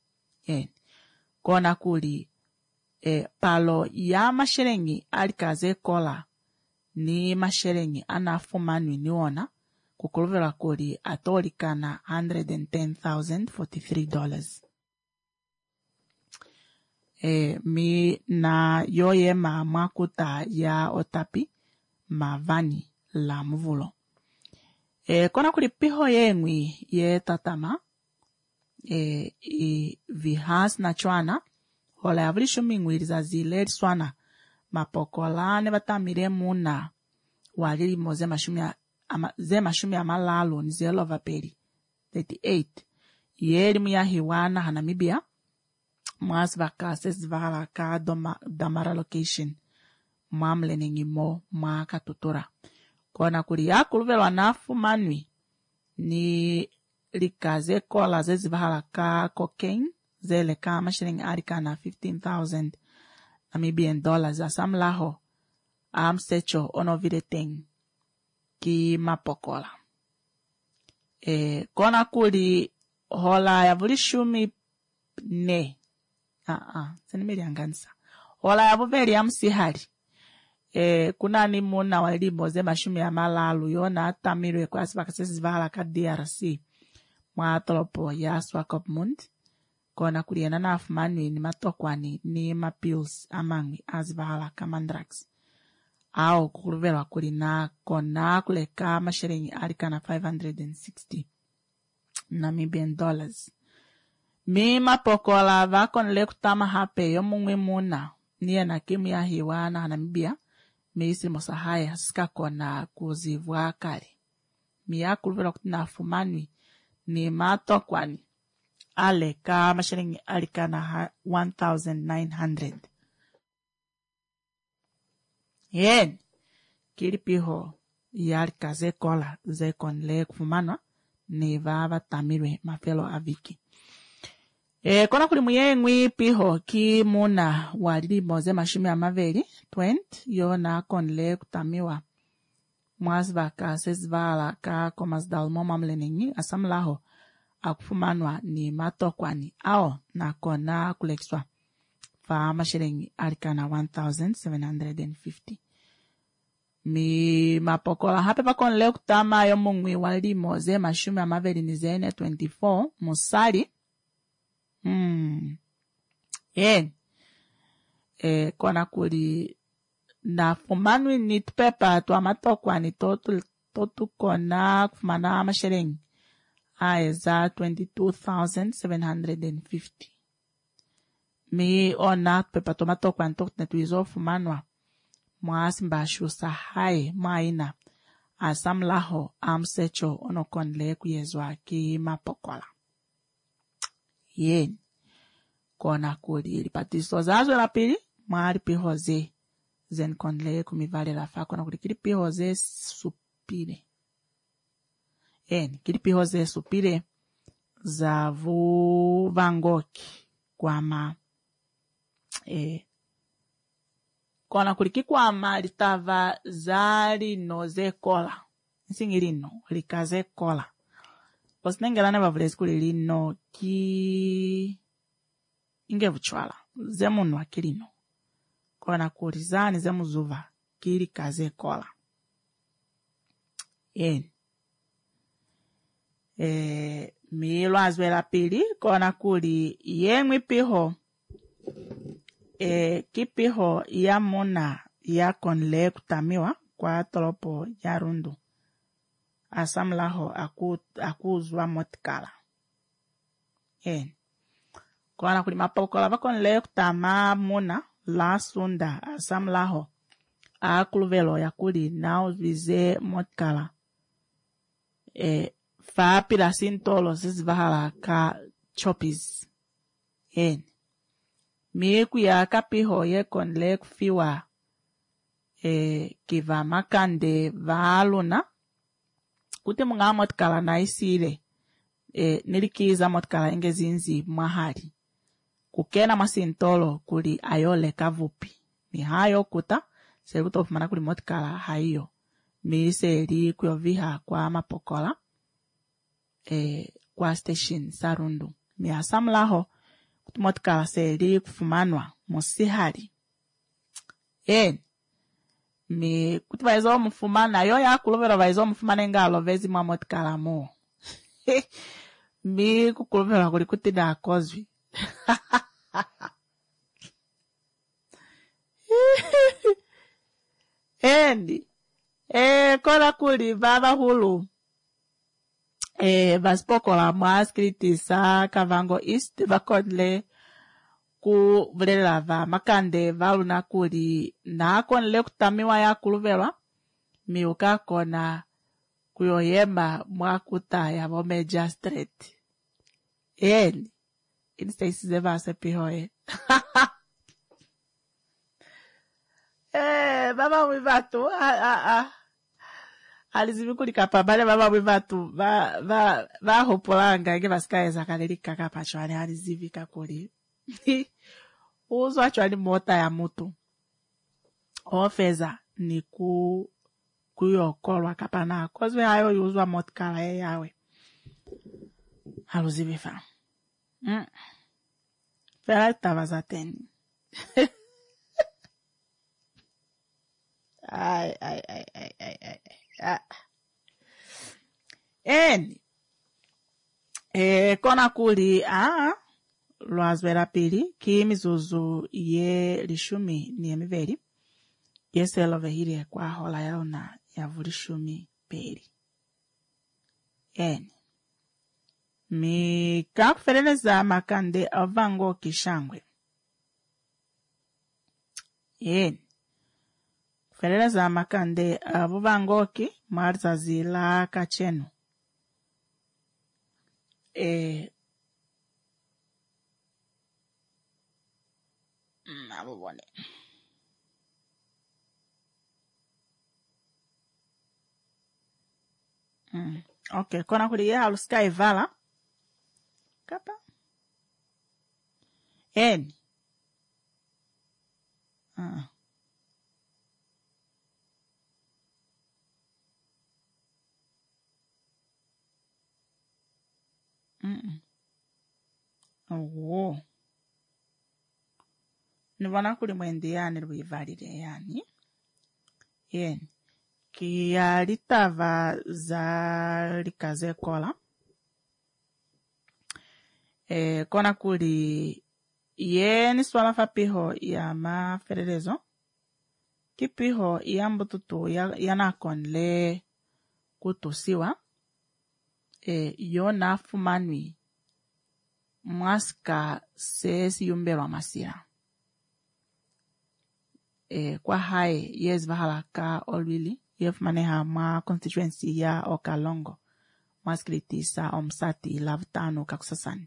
A: kona kuli palo ya masherengi alikaze kola ni masherengi anafumanwi niona kukuluvela kuli atolika na $110,043 mi na yoye ma makuta ya otapi ma vani la muvulo. Kona kuli piho yengwi ye tatama vihas na chwana hola yavuli shumingwiri za zile swana mapokola ne batamire muna walili moze mashumi amalalo ni zelo vaperi 38 yeri muya hiwana hanamibia mwas vaka vala ka damara location mwamle nengimo mwaka tutura kona kuli yakulubelwa nafu manwi ni likaze kola vala ka cocaine zele ka mashiring arika na 15,000 Namibian dollars asamlaho amsecho ono vireteng ki mapokola. Kona kuli hola ya vuli shumi ne. Senimiri angansa. Hola ya vuveri ya msihari. Kuna ni muna wali moze mashumi ya malalu yona atamirwe kwa asibakasesi vahala ka DRC. Mwatolopo ya swakop mundi. Kona kuli yana afumani ni matokwani ni mapills amangi azivahala ka mandrax. Ao kukuruvelwa kuli na kona kuleka mashiringi arika na 560 Namibian dollars. Mi mapokola vakon lekutama hape yomungwe muna niye na kimu ya hiwana Namibia mi isi mosahaya sika kona kuzivwa kari. Mi ya kuruvelwa kutina afumani ni matokwani aleka mashiringi arika na 1,900. Yen, kilipiho yarika ze kola ze konle kufumanwa ni vava tamirwe mafelo aviki. Kona kuli muyengwi piho ki muna walili moze mashumi amaveli 20 yona konle kutamiwa mwazvaka sezvala ka komasdalmo mamlenengi asamlaho akufumanwa ni matokwani ao na kona kulekiswa fa mashiringi arikana 1,750. Mi mapokola hape pakon leo kutama yomungwi wali moze mashumi amaveli nizene 24 musari. Kona kuli na fumanwi ni tupepa tuwa matokwani totu kona kufumana mashiringi aeza 22,750. Mi ona pepa tomato kwanto netuizo fumanwa mwasi mbashu sahai maina asamlaho amsecho ono konle kuyezwa ki mapokola. Yen kona kuli lipatiso zazo la pili mwari pihoze zen konle kumivale la fa kona kuli kili pihoze supire. Kili pihoze supire za vangoki kwama kona kuliki kwama litava zali noze kola nsingirino likaze kola osinengelane bavulezi kuli lino ki ingevuchwala zemunu wakilino kona kulizani zemuzuva kili kaze kola milwazwe la pili kona kuli yengwi piho kipiho ya muna ya konle kutamiwa kwa tolopo ya rundu asamlaho akuzwa motikala. Kona kuli mapokola vakonle kutama muna la sunda asamlaho akuluvelo ya kuli nao vize motikala fa pirasintolo zizvahala ka choppies. Miku ya kapiho ye konle kufiwa kiva makande valuna kuti munga motikala na isile nilikiza motikala ingezinzi mahali kukena masintolo kuli ayole kavupi ni hayo kuta sekuto fumana kuli motikala hayo miseli kuyoviha kwa mapokola kwa station sarundu mi asamlaho motikala seli kufumanwa musihali. Mi kuti vaizo mufumana yo ya kulovera vaizo mufumana ngalo vezi mwa motikala mo. Mi kukulovera kuli kuti da kozwi. Endi. Kona kuli baba hulu. Vaspokola mwaskritisa kavango east vakonle ku vlelava makande valuna kuli na konle kutamiwa ya kuluvelwa miuka kona kuyoyema mwakuta ya Vomeja Street. Endi. Insteisize vase pihoe. Baba wivatu, alizivikulika pabale baba wivatu, va hopolanga, nge vaskaeza kalelika kapachwani, alizivika kuli. Uzo achwani mota ya mutu. Ofeza ni kuyokolwa kapana. Kozwe hayo yuzwa motkala yawe. Aluzivifa. Fela tavaza teni. Ai. Eni. Kona kuli, lwazwela pili, ki mizuzu ye lishumi ni emiveri, yeselo vehire kwa hola yaona ya vulishumi peli. Eni. Mi kakufereleza makande avango kishangwe. Eni. Kufereleza makande avangoki marzazi la kachenu. Nabubone. Okay, kona kuli haluska ivala. Kapa. Eni. Oh. Nivona kuli mwende yani lwivalile yani. Eni. Kia litava za likaze kola. Kona kuli ye swala fa piho ya maferelezo. Kipiho ya mbututu ya nakonle kutusiwa. Yo na fumanwi. Mwaska sesi yumbelwa masira. Kwa hae yes vahalaka olwili. Yef maneha ma constituency ya Okalongo. Mwaskilitisa omsati lavutano kakusasani.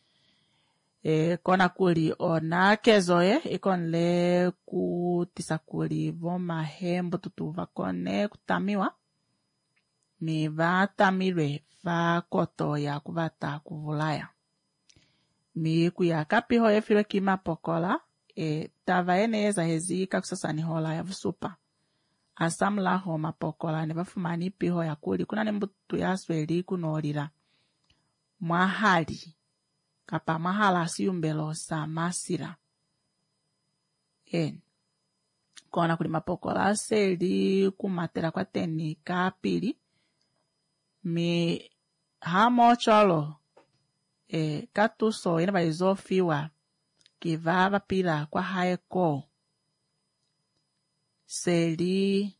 A: Kona kuli ona kezoe ikonle kutisa kuli voma hembo tutuva kone kutamiwa. Mi vatamilwe va koto ya kuvata kuvulaya. Mi kuya kapiho efilo kima pokola. Tava eneza hezi kakusasani hola ya vusupa. Asamla ho mapokola ne bafumani piho ya kuli kuna nembutu ya sweli kunolira. Mwahali. Kapa mahala siyumbelo sa masira. Kona kuli mapokola seli kumatera kwa teni kapili. Mi hamo cholo. Katuso inaba izofiwa. Kivava pila kwa haeko. Seli.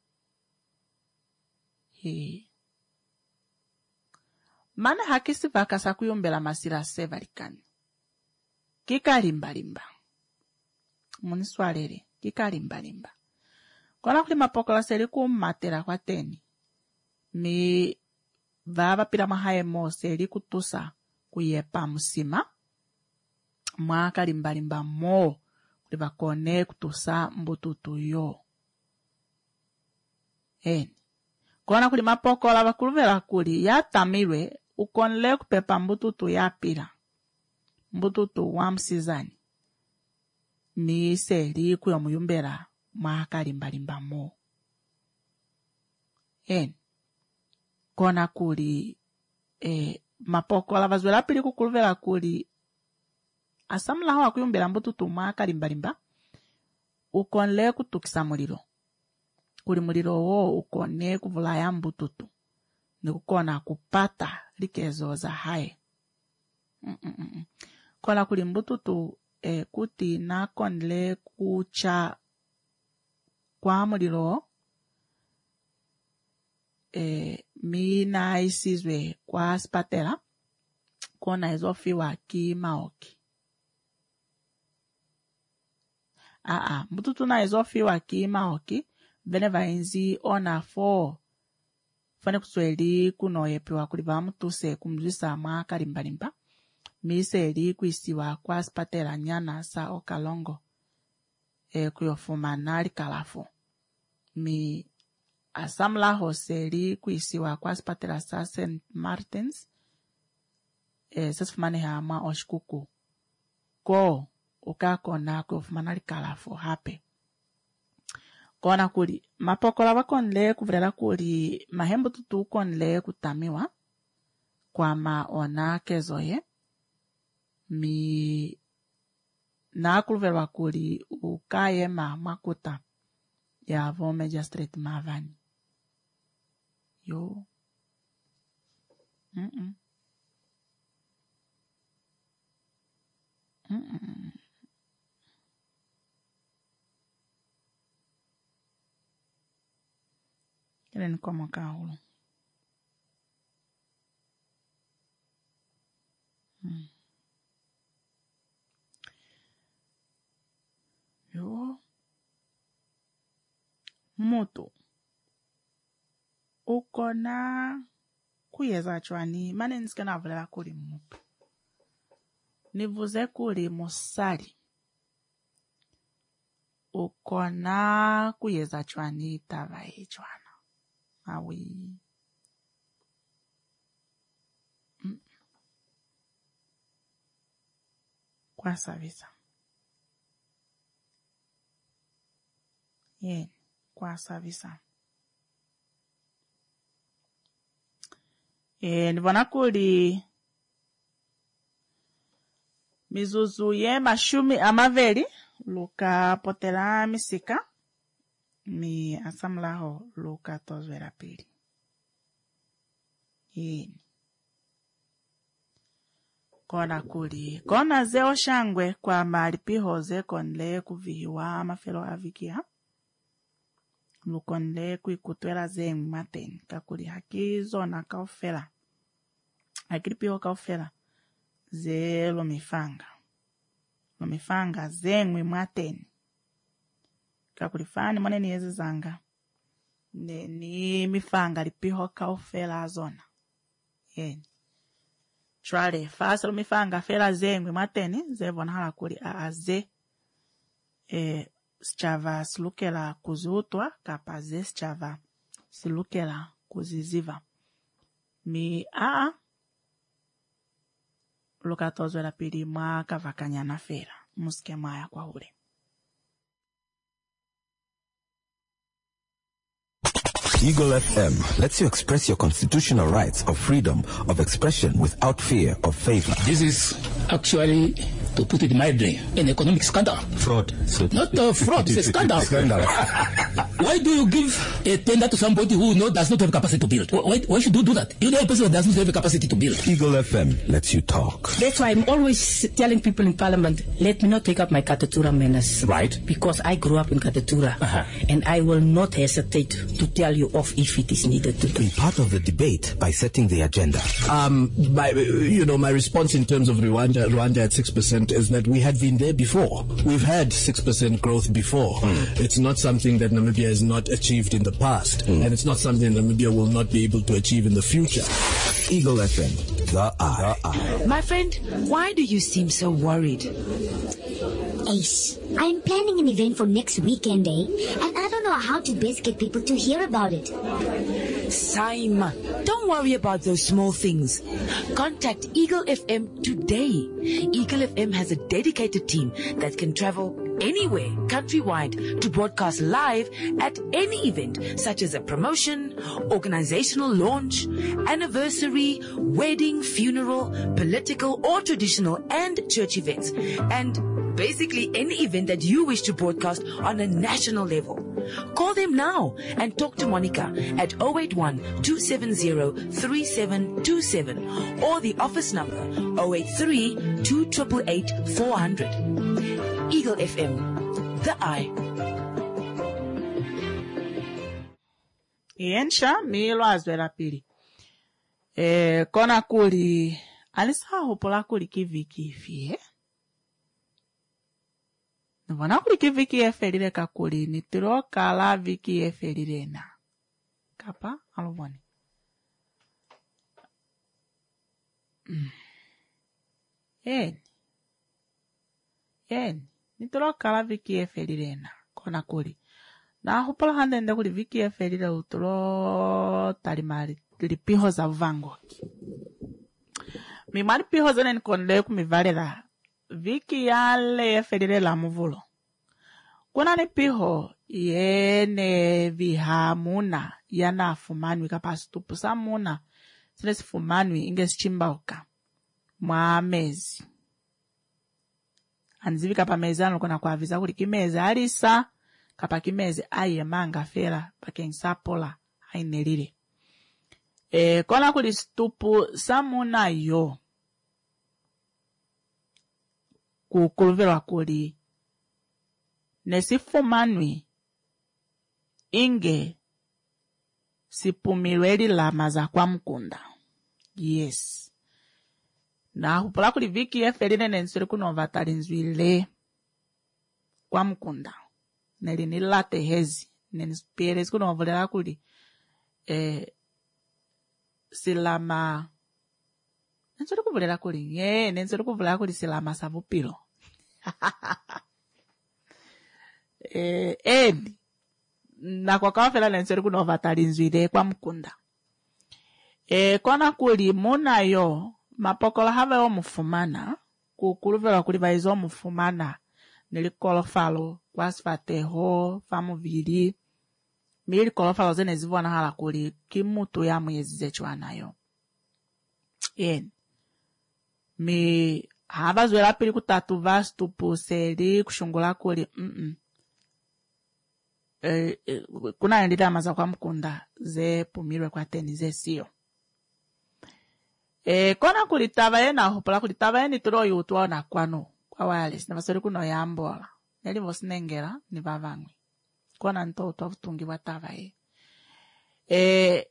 A: Mana hakisi vakasa kuyumbela masira sevalikani. Kikalimbalimba. Muniswalele. Kikalimbalimba. Kona kuli mapokola seli kumatera kwa teni. Mi vava pila mahae mo seli kutusa kuyepa musima. Mwaka limbalimba mo. Kuliva kone kutusa mbututu yo. Kona kuli mapokola vakuluvela kuli ya tamirwe ukonle kupepa mbututu ya pila. Mbututu wa msizani. Mi seli kuyo muyumbela mwaka limbalimba mo. Kona kuli mapokola vazwela pili kukuluvela kuli asamla hawa kuyumbela mbututu mwaka limbalimba ukonle kutukisa muliro. Kuli muliro wo ukone kuvulaya mbututu. Nikukona kupata likezo za hae. Kona kuli mbututu kuti na konle kucha kwa muliro mina isizwe kwa spatela kona ezofiwa ki maoki. Mtutu na ezofiwa ki maoki vene vainzi ona fane kusweli kuno yepiwa kuliva mtuse kumzwisa mwa karimbarimba. Miseli kuisiwa kwa spatela nyana sa okalongo. Kuyofuma nali kalafu. Mi asamla hoseli kuisiwa kwa spatela sa St. Martins. Sasifumane hama oshkuku. Ko ukakona kuyofuma nali kalafu hape. Kona kuli mapokola wakonle kuvrela kuli mahembo tutu konle kutamiwa kwa maona kezoye. Mi nakulverwa kuli ukaye makuta ya vo magistrate mavani. Yo. Kile ni kwa mwaka hulu. Yo. Mutu. Ukona kuyeza chwani. Mane nisikena vulela kuli mutu. Nivuze kuli musali. Ukona kuyeza chwani tavaye chwana. Awi. Kwa savisa. Kwa savisa. Nivona kuli mizuzu ye mashumi amaveli luka potela misika mi asamlaho luka tozwera pili. Kona kuli kona zeo shangwe kwa malipiho ze konle kuvihiwa mafelo avikia. Lukonle kuikutwela ze mateni kakuli hakizo na kaufela. Hakilipiho kaufela ze lomifanga. Lomifanga ze mateni. Kakulifani mwane niezi zanga. Ni mifanga lipiho kaufela zona. Trale fasa lomifanga fela ze mateni ze vonhala kuli aaze. Sichava silukela kuzutwa kapaze sichava silukela kuziziva. Mi lukatozwe la pili mwa kavakanya na fera. Musike maya kwa ule.
D: Eagle FM lets you express your constitutional rights of freedom of expression without fear of favor.
F: This is actually, to put it mildly, an economic scandal.
D: Fraud.
F: Not a fraud, it's a scandal. Why do you give a tender to somebody who does not have capacity to build? Why should you do that? You know a person that does not have the capacity to build.
D: Eagle FM lets you talk.
G: That's why I'm always telling people in Parliament, let me not take up my Katatura manners.
F: Right.
G: Because I grew up in Katatura. And I will not hesitate to tell you off if it is needed to do.
D: Be part of the debate by setting the agenda.
H: My response in terms of Rwanda at 6% is that we had been there before. We've had 6% growth before. It's not something that Namibia has not achieved in the past. And it's not something Namibia will not be able to achieve in the future.
D: Eagle FM, the eye.
I: My friend, why do you seem so worried?
J: Ace, I'm planning an event for next weekend, and I don't know how to best get people to hear about it.
I: Simon, don't worry about those small things. Contact Eagle FM today. Eagle FM has a dedicated team that can travel anywhere countrywide to broadcast live at any event, such as a promotion, organizational launch, anniversary, wedding, funeral, political or traditional and church events, and basically any event that you wish to broadcast on a national level. Call them now and talk to Monica at 081-270-3727 or the office number 083-288-400. Eagle FM, the eye.
A: Yensha milo azwela pili. Kona kuli alisaho pola kuli kiviki Nivona kuli kiviki eferire kakuli nitiro kala viki eferire na. Kapa aluvoni. Nitiro kala viki eferire na. Kona kuli. Na hupola handende kuli viki eferire uturo talimari. Lipiho za vangoki. Mimari piho zene nikonde kumivalera. Viki yale eferire la muvulo. Kuna ni piho yene vihamuna yana fumanwi kapasitupu samuna. Silesi fumanwi ingesi chimbauka. Mwamezi. Anzivi kapa mezano kuna kwa viza kuli kimeze alisa. Kapa kimeze aye manga fera pakensa pola hainelire. Kona kuli stupu samuna yo. Kukuluverwa kuli. Nesifumanwi. Inge. Sipumirweli lama za kwa mkunda. Yes. Na hupula kuli viki eferine nensuri kunovatari nzwile. Kwa mkunda. Neli nilate hezi. Nenspierezi kunovolera kuli. Silama. Nensuri kuvulera kuli. Nensuri kuvulera kuli silama savupilo. Na kwa kawafela nensuri kunovatari nzwile kwa mkunda. Kona kuli muna yo. Mapokola have o mufumana. Kukuluvela kuli baizo mufumana. Nilikolofalo. Kwasifateho. Famuvili. Mili kolofalo zene zivwana hala kuli. Kimutu ya mwezize chwana yo. Mi hava zwela pili kutatu vastu puseri kushungula kuli. Kuna ndida maza kwa mkunda. Ze pumirwe kwa teni ze siyo. Kona kulitava yena hupula kulitava yeni turo yutuwa na kwano. Kwa wireless. Navasori kuno ya ambola. Neli vosinengela ni vavangwi. Kona nto utuwa vutungi wa tava ye.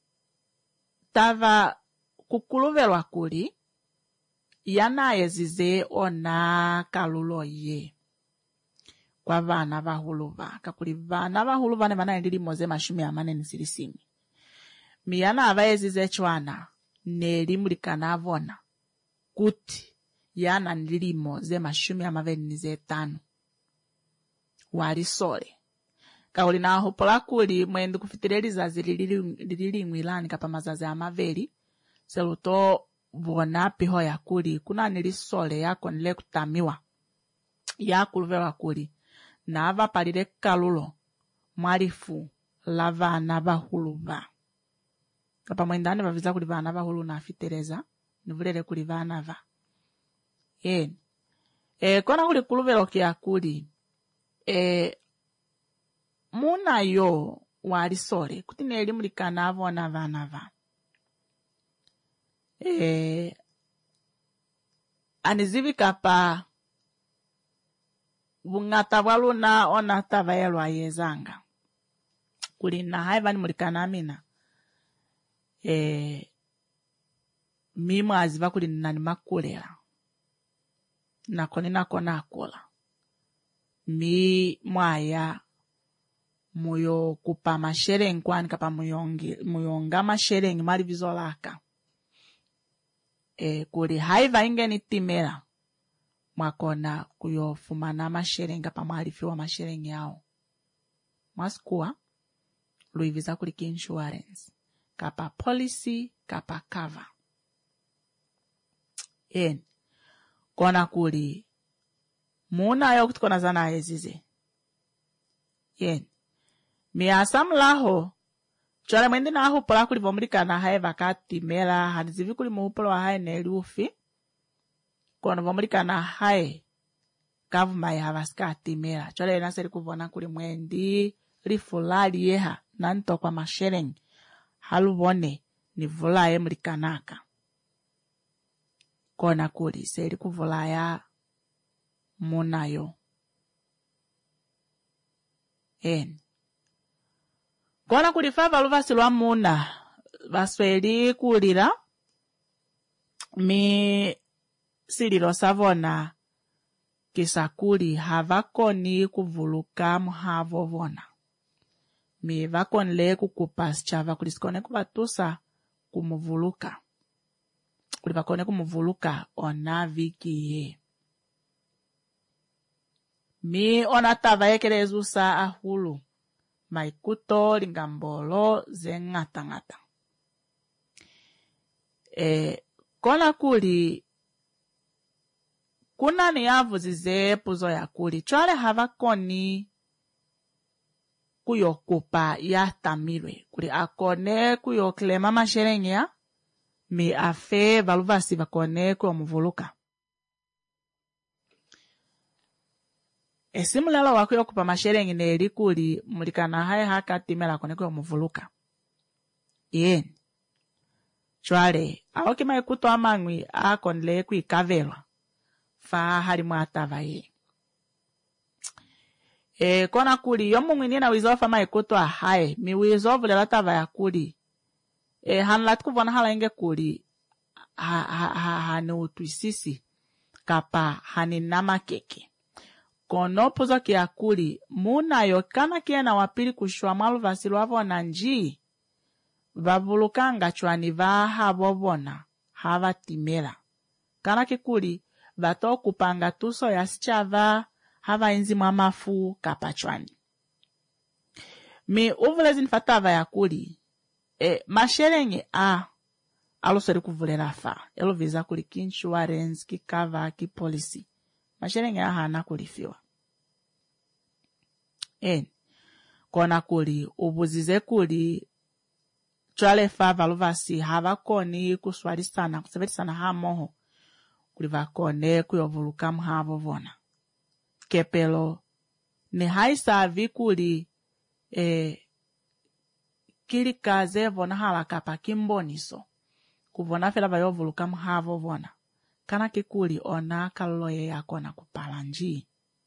A: Tava kukuluvelwa kuli. Yana yezize ona kalulo ye. Kwa vana vahuluva. Kakuli vana vahuluva ne vana endili moze mashumi ya mane nisirisimi. Miyana ava yezize chwana. Nelimulika avona. Kuti. Yana nilimo ze mashumi ya maveni nize tano. Wali sole. Kauli na hopola kuli mwendu kufitireli zazi lilili mwilani kapa mazazi ya maveli. Seluto vona piho ya kuli. Kuna nilisole yako nile kutamiwa. Ya kuluvewa kuli. Na ava palile kalulo. Mwalifu. Lava na vahuluva. Kapa mwendane vaviza kuli vana vahulu na afitereza. Nivulele kuli vana va. Kona kuli kuluvelo kia kuli. Muna yo wali sole. Kuti neli mulika na avona vana va. Anizivi kapa. Vungata walu na onata vayelwa yezanga. Kuli na haiva ni mulika na amina. Mimo aziva kuli nani makulera. Nakoni nakona akola. Mi mwaya. Muyo kupa masherengi kwani kapa muyonga masherengi mali vizolaka. Kuli haiva ingeni timera. Mwakona kuyofumana masherengi kapa mwalifiwa masherengi yao. Mwasikuwa. Luiviza kuli ki insurance. Kapa policy, kapa cover. Kona kuli. Muna yo kutukona zana ezize. Miasam laho. Chole mwendi na ahu pola kuli vomulika na hae vakati mela. Hanizivi kuli muhupolo wa hae neli ufi. Kona vomulika na hae. Kavumai havaskati mela. Chole naseri kuvona kuli mwendi. Rifulali yeha. Nanto kwa masherengi. Haluvone ni vulaye mulikanaka. Kona kuli seri kuvulaya munayo. Kona kulifa valuvasi lwa muna vasweli kulira mi sililo savona kisakuli havakoni kuvuluka muhavo vona. Mi vakonle kukupasichava kulisikone kuvatusa kumuvuluka. Kulivakone kumuvuluka ona vikiye. Mi onatava ekelezusa ahulu. Maikuto lingambolo zengata. Kona kuli kuna ni avuzize puzo ya kuli. Chwale havakoni kuyokupa ya tamilwe. Kuli akone kuyoklema masherengya. Mi afe valuvasi vakone kuyomuvuluka. Esimulelo wakuyokupa masherengya neli kuli mulikana hae hakatimela kone kuyomuvuluka. Yen. Chwale, aoki maikuto amangwi akonle kuikavelwa. Fa halimu atava ye. Kona kuli, yomungwini na wizofa maikuto ahae, mi wizofu lela tava ya kuli. Hanlati kuvona hala inge kuli, hane utuisisi, kapa hane nama keke. Kono puzo kia kuli, muna yokana kia na wapili kushua malu vasilu wavona njii. Vavulukanga chwani vaha vovona, hava timela. Kana kikuli, vato kupanga tuso ya sichava, hava inzi mamafu kapa chwani. Mi uvulezi nifatava ya kuli, masherenge alusori kuvulela fa. Elo viza kuli kinsurance, kikava, kipolisi. Masherenge hana kulifiwa. Kona kuli, ubuzize kuli, chwale fa valuvasi havakoni kuswali sana, kusebeti sana hamoho. Kulivakone kuyovuluka mhavo vona. Kepelo, ni haisa vikuli, kili kaze vona halakapa kimboniso. Kuvona fela vayovuluka mhavo vona. Kana kikuli ona kaloye yako na kupalanji.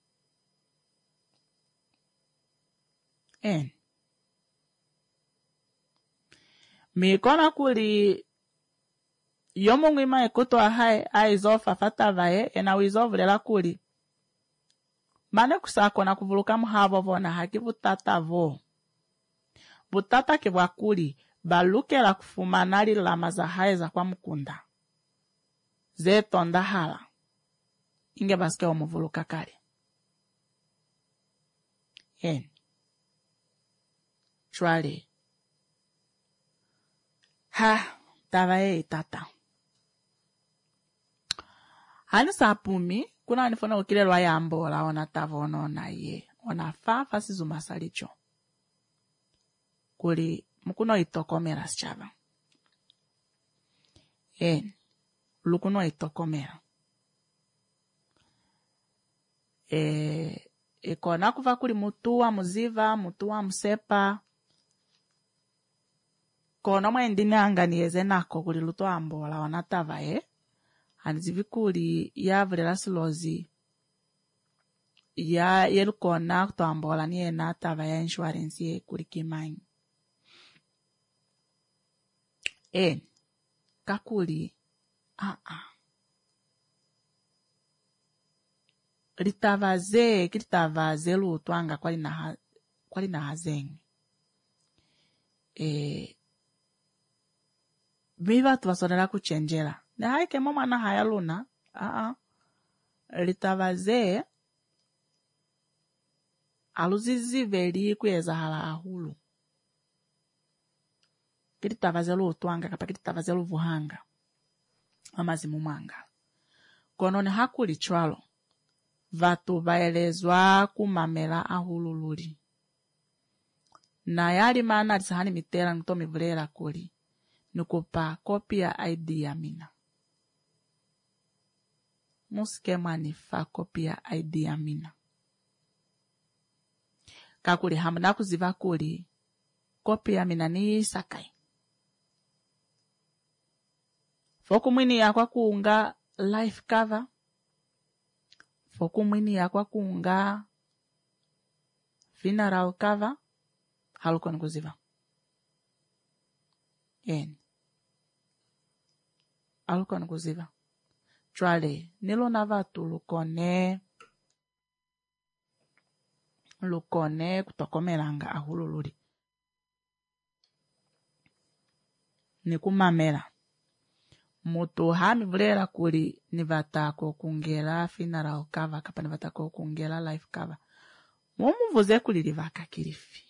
A: Mikona kuli yomungu ima ekuto ahai aizofa fatavaye ena wizovu lela kuli. Mane kusako na kuvuluka mhavo vona haki vutata vo. Vutata kivwa kuli balukela kufumanali lama za hai za kwa mkunda. Zetonda hala. Inge baske omuvuluka kali. Chwali. Tavaye itata. Hani sapumi, kuna nifona ukile lwa yambo la ona tavono na ye. Ona fafa sizu masalicho. Kuli mukuno itokomera sichava. Lukuno itokomera. Kona kuva kuli mutua muziva, mutua musepa. Kona mwendine anganieze nako kuli luto ambola wanatava Hanizivi kuli ya vrela silozi. Ya yelu kona kuto ambola niye natava ya insurance ye kuli kimanyi. Kakuli. Litavaze lutuanga kwali na hazengi. Viva tuwasonela kuchenjela. Ne haike mama na haya luna. Litavaze aluzizi veli kueza hala ahulu. Litavaze lutuanga kapa litavaze luvuhanga. Amazimu manga. Konone hakuli chwalo. Vatu vaelezwa kumamela ahulululi. Na yali maana alisahani mitera ntomi vulera kuli. Nukupa kopi ya ID ya mina. Muskema nifa kopi ya ID ya mina. Kakuli hamna kuziva kuli. Kopi ya mina ni sakai. Foku mwini ya kwa kuunga life cover. Foku mwini ya kwa kuunga funeral cover. Halukoni kuziva. Eni. Alukon kuziva. Chwale, nilo na vatu lukone kutokomelanga ahululuri. Nikumamela. Mutu hami vulera kuri nivatako kungela funeral cover kapa nivatako kungela life cover. Mumu vuze kuli livaka kilifi.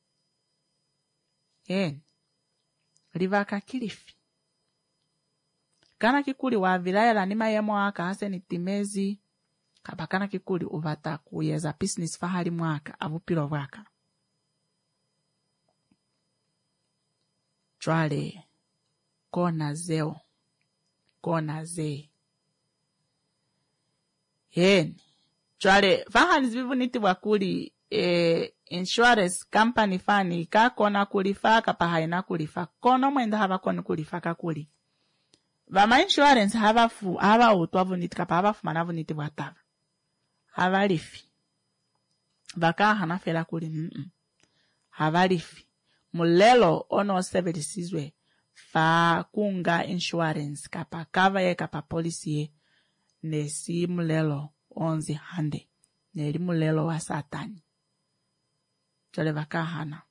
A: Livaka kilifi. Kana kikuli wa vilaya ni mayemo waka hase ni timezi. Kapa kana kikuli uvata kuyeza business fahali mwaka avupilo waka. Chwale kona zeo. Kona ze. Chwale fahali zivivu niti wakuli insurance company fani ka kona kulifa kapa haina kulifa. Kono mwenda hava kona kulifa kakuli. Vama insurance hava utwavu niti kapa hava fumanavu niti watava. Hava lifi. Vaka hana fela kuli hava lifi. Mulelo ono severisizwe fa kunga insurance kapa cover ye kapa policy ye nesi mulelo onzi hande. Neri mulelo wa satani. Chole vaka hana.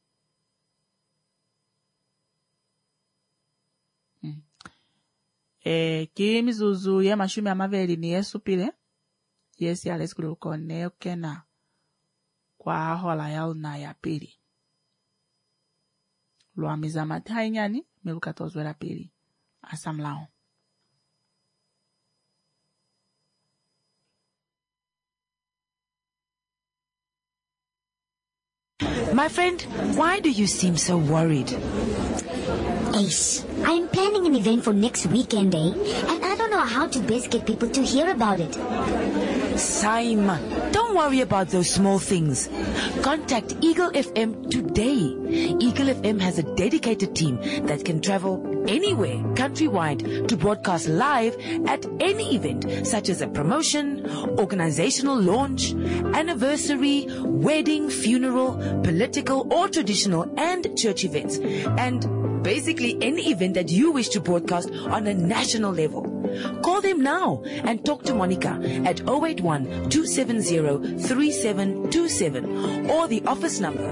A: Kimizuzu ye mashumi amaveli ni yesu pile. Yesi aleskulu kone kena kwa hola ya una ya pili. Luamiza mati hainyani miluka tozwela pili. Asamlao.
I: My friend, why do you seem so worried?
J: Ace, I'm planning an event for next weekend, and I don't know how to best get people to hear about it.
I: Simon, don't worry about those small things. Contact Eagle FM today. Eagle FM has a dedicated team that can travel anywhere countrywide to broadcast live at any event, such as a promotion, organizational launch, anniversary, wedding, funeral, political or traditional and church events, and basically any event that you wish to broadcast on a national level. Call them now and talk to Monica at 081-270-3727 or the office number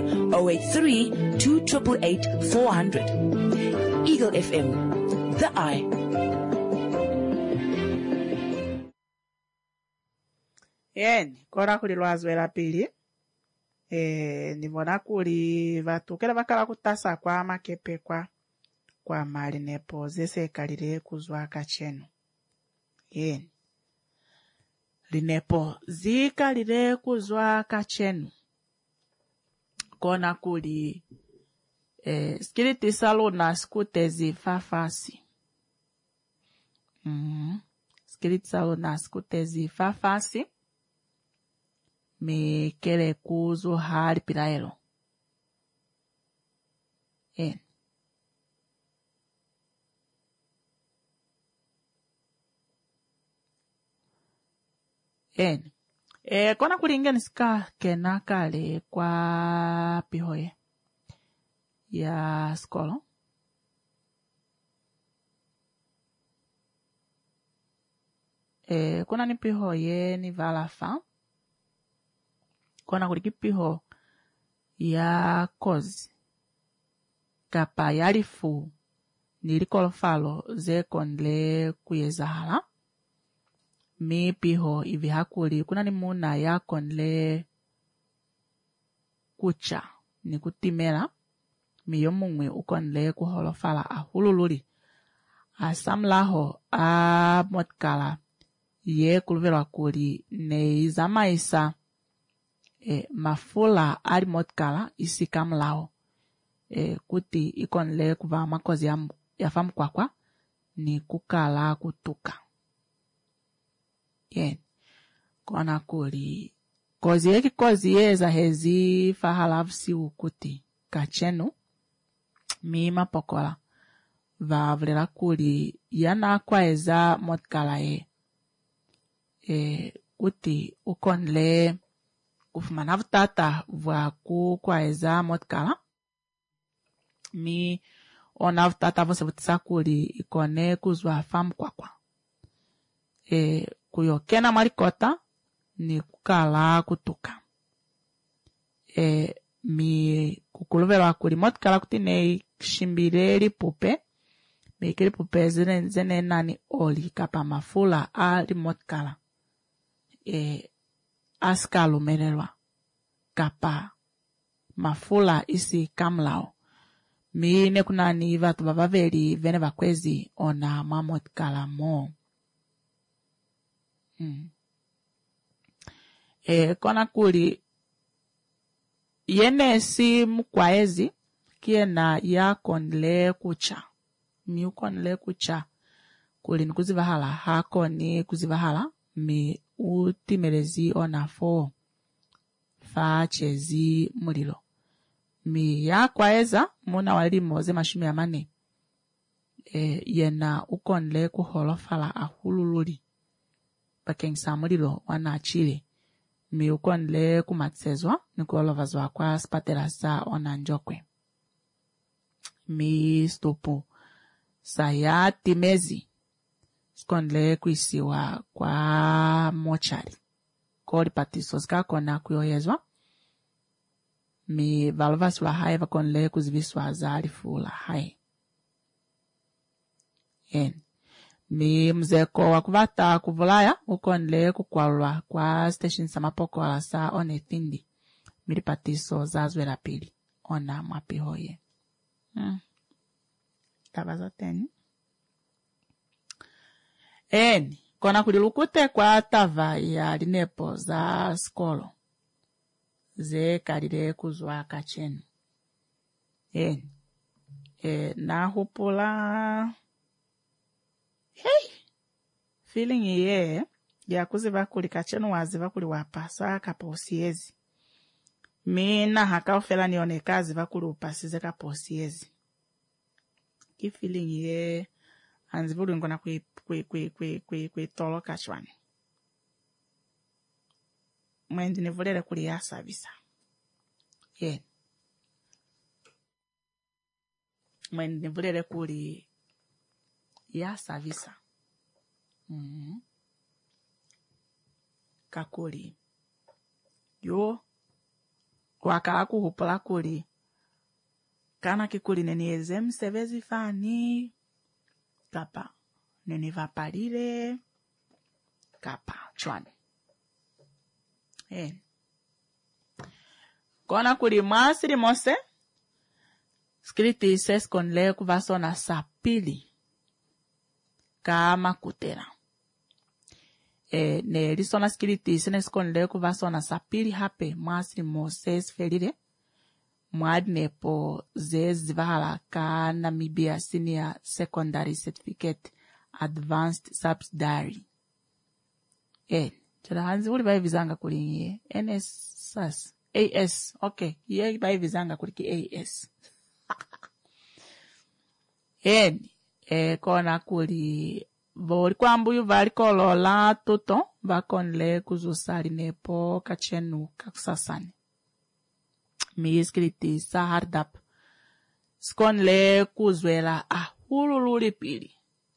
I: 083-288-400. Eagle FM, the eye.
A: Kora kuli lwazwela pili. Nivona kuli vatukela vakala kutasa kwa makepe kwa mali nepo zese kalile kuzwa kachenu. Linepo zika lile kuzwa kachenu. Kona kuli skiliti salona skutezi fafasi. Skiliti salona skutezi fafasi. Mekele kuzo hali piraelo. Kona kulinga nisika kena kale kwa pihoye ya skolo. Kona ni pihoye ni valafa. Kona kuliki piho ya kozi. Kapa yalifu nilikolofalo ze konle kuyezahala. Mi piho ivi hakuli kuna ni muna ya konle kucha ni kutimela miyo mungwe ukonle kuholofala ahululuri asamlaho a motkala ye kulvela kuli ne izamaisa mafula ali motkala isikamlao kuti ikonle kuva makozi ya famu kwakwa ni kukala kutuka. Kona kuli kozi yeza hezi fahalavsi ukuti kachenu mima pokola vavlela kuli yana kwaeza motkala kuti ukonle kufumana vutata vwa kwaeza motkala mi ona vutata vose vutisa kuli ikone kuzwa famu kwakwa. Kuyokena marikota ni kukala kutuka. Mi kukuluvela kuli motikala kutine shimbireli pupe. Mikili pupe zene nani oli kapa mafula ali motikala. Askalu merelwa. Kapa mafula isi kamlao. Mi nekunani vatu vavaveli vene vakwezi ona mamotikala mo. Kona kuli yene si mkwaezi kiena ya konle kucha. Mi ukonle kucha. Kuli nikuzivahala hako ni kuzivahala. Mi utimelezi ona fo. Fa chezi mulilo. Mi ya kwaeza muna wali moze mashumi ya mane. Yena ukonle kuholofala ahulululi. Bakengsa mulilo wana chile. Mi ukonle kumatsezwa nikuolovazwa kwa spatelasa ona njokwe. Mi stopu. Saya timezi. Skonle kuisiwa kwa mochari. Kori patiso zika kona kuyoyezwa. Mi valvasula hai vakonle kuziviswa zari fula hai. Mi mzeko wakuvata kuvulaya ukonle kukwalwa kwa station samapoko alasa one tindi. Miri patiso zazwela pili. Ona mapi hoye. Tabaza teni. Kona kulilukute kwa tava ya linepo za skolo. Ze kalile kuzwa kachenu. Na hupula. Feeling ye ya kuziva kuli kachenu waziva kuli wapasa kaposiezi. Mina haka ufela nione kazi va kuli upasize kaposiezi. Ki feeling ye anzivulu ngona kwi tolo kachwani. Mwendi nivulele kuli ya savisa. Mwendi nivulele kuli ya savisa. Kakuli. Yo. Waka kuhupula kuli. Kana kikuli neni ezem sevezi fani. Kapa. Neni vapalile. Kapa. Chwani. Kona kuli masiri mose. Skriti ses konle kuvasona sapili. Kama kutera. Ne lisona skriti senes konle kuvasona sapili hape masiri mose sferire. Mwadnepo zezivala ka Namibia Senior Secondary Certificate Advanced Subsidiary. Chada hanzi uli baivizanga kuli NSS. AS. Okay. Ye baivizanga kuli ki AS. Kona kuli voli kwambuyu vali kolola tuto vakonle kuzusali nepo kachenu kakusasani. Mi iskriti sa hardap. Skonle kuzwela hulululi pili.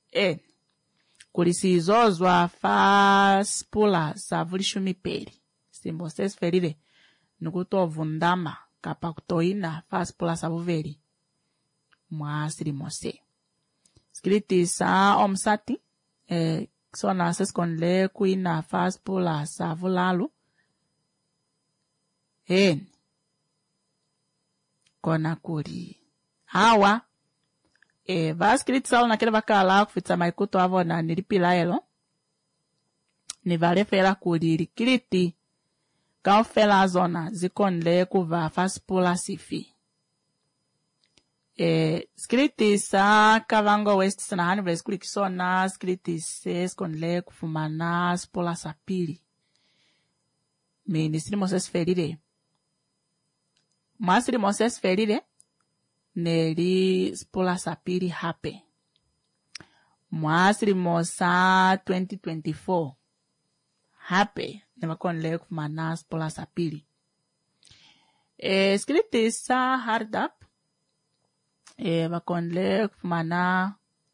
A: Kulisizozwa fa spula sa vulishumi peli. Simboses ferire. Nukuto vundama kapa kutoina fa spula sa vuveli. Mwasiri mose. Skriti sa omsati. Sona seskonle kuina fa spula sa vulalu. Kona kuri. Hawa. Vaskriti sa na kile vakala kufitsa maikuto avona nilipila elo. Ni vale fela kuri likiliti. Kao fela zona zikonle kuva faspula sifi. Skriti sa Kavango West sana hanivle skuli kisona skriti ses konle kufumana spula sapili. Nisiri moses ferire. Masiri moses ferire. Neri spula sapili hape. Masiri mosa 2024. Hape. Nema konle kufumana spula sapili. Skriti sa hardap. Vakondle kufumana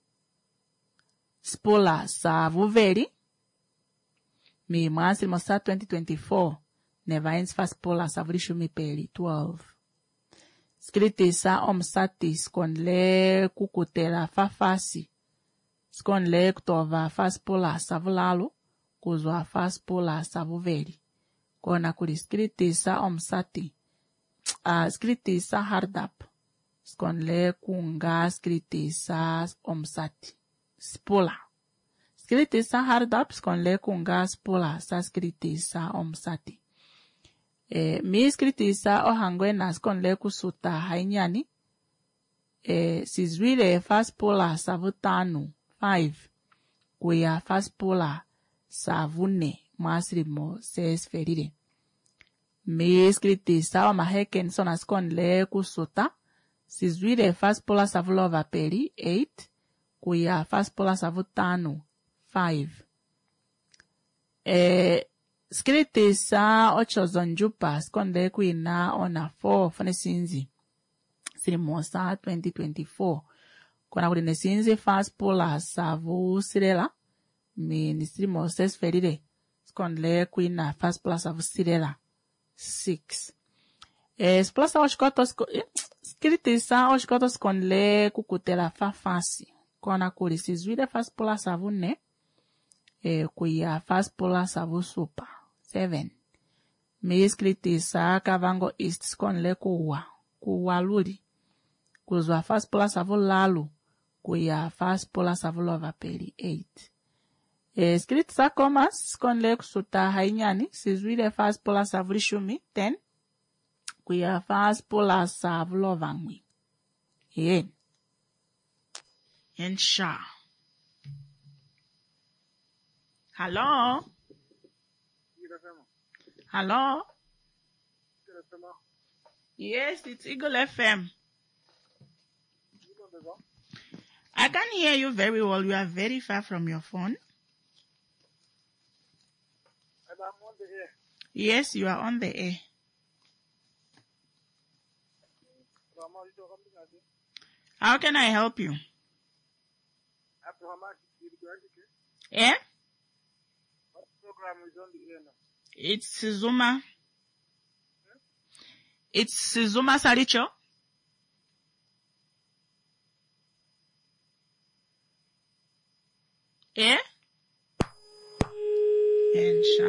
A: spola sa vuveri. Mi mwasi mosa 2024. Nevains fa spola sa vrishumi peli 12. Skritisa omsati skondle kukutela fa fasi. Skondle kutova fa spola sa vulalo. Kuzwa fa spola sa vuveri. Kona kuli skritisa omsati. Skritisa hardap. Skondle kunga skritisa omsati. Spola. Skritisa hardap skondle kunga spola sa skritisa omsati. Mi skritisa ohangwe na skondle kusuta hainyani. Sizwile fa spola sa vutanu 5. Kuya fa spola sa vune masrimo 6 ferire. Mi skritisa omaheken sona skondle kusuta. Sizwile fa spola sa vulova peri 8. Kuya fa spola sa vutanu 5. Skritisa ochozonjupa skondle kuina ona 4 fane sinzi. Sirimosa 2024. Kona kuli nesinzi fa spola sa vusirela. Mi nisirimosa esferire. Skondle kuina fa spola sa vusirela 6. Spola sa skritisa ochikoto skondle kukutela fa fasi. Kona kuli sizwile fa spola sa vune. Kuya fa spola sa vusupa 7. Mi skritisa kavango east skondle kuwa luli. Kuzwa fa spola sa vulalu. Kuya fa spola sa vulova peli 8. Skritisa komas skondle kusuta hainyani. Sizwile fa spola sa vrishumi 10. Kuya fa spola sa vulova ngwi. Ensha. Hello? Hello? Yes, it's Eagle FM. I can hear you very well. You are very far from your phone.
B: I'm on the air.
A: Yes, you are on the air. How can I help you? Eh?
B: What program is on the air now?
A: It's Zuma. It's Zuma Salicho. Eh? Ensha.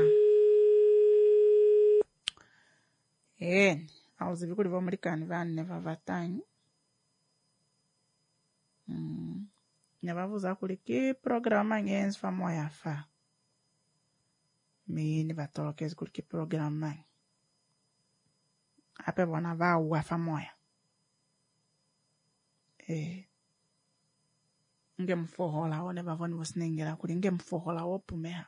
A: I was a good American van never vatangi. Never was a kuliki programa ngens fa moya fa. Mi never talk as kuliki programa. Ape wana va uwa fa moya. Nge mfohola o never voni wasnengela kuli nge mfohola o pumeha.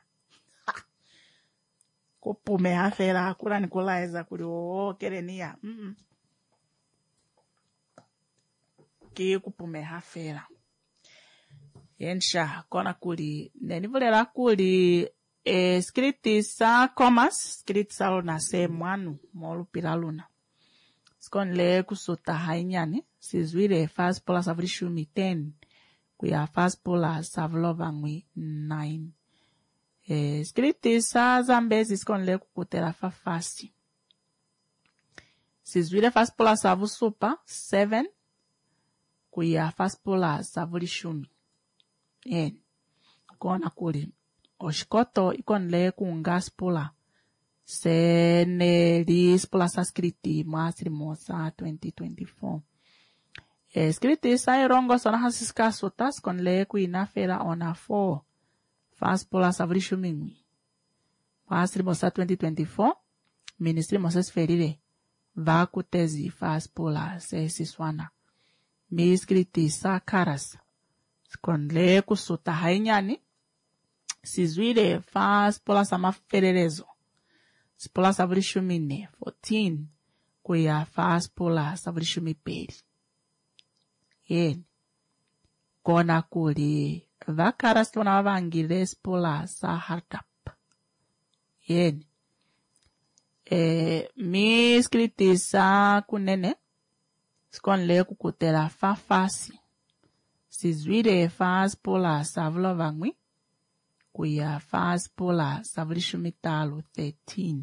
A: Ko pumeha fera kula nikolaiza kuli o kerenia. Ki kupumeha fera. Ensha kona kuli nenivulera kuli skritisa komas skritisa luna se mwanu molupira luna. Skondle kusuta hainyani sizwile fa spola sa vrishumi 10. Kuya fa spola sa vulova ngwi 9. Skritisa zambezi skondle kukutela fa fasi. Sizwile fa spola sa vusupa 7. Kuya fa spola sa vulishumi. Kona kuli oshikoto ikonle kunga spola seneli spola sa skriti masri mosa 2024. Skriti sa irongo sona hasiska sotas konle kuina fera ona 4 fa spola sa vrishumi masri mosa 2024. Ministri mosa sferire va kutezi fa spola se siswana. Mi skriti sa karas skondle kusuta hainyani sizwile fa spola sa mafererezo spola sa vrishumi 14 kuya fa spola sa vrishumi peli. Kona kuli vakara stona vangile spola sa hardap. Mi skritisa kunene Skonle kukutela fafasi. Sizwide faz pola savlo vangwi. Kuya faz pola savlishumitalo 13.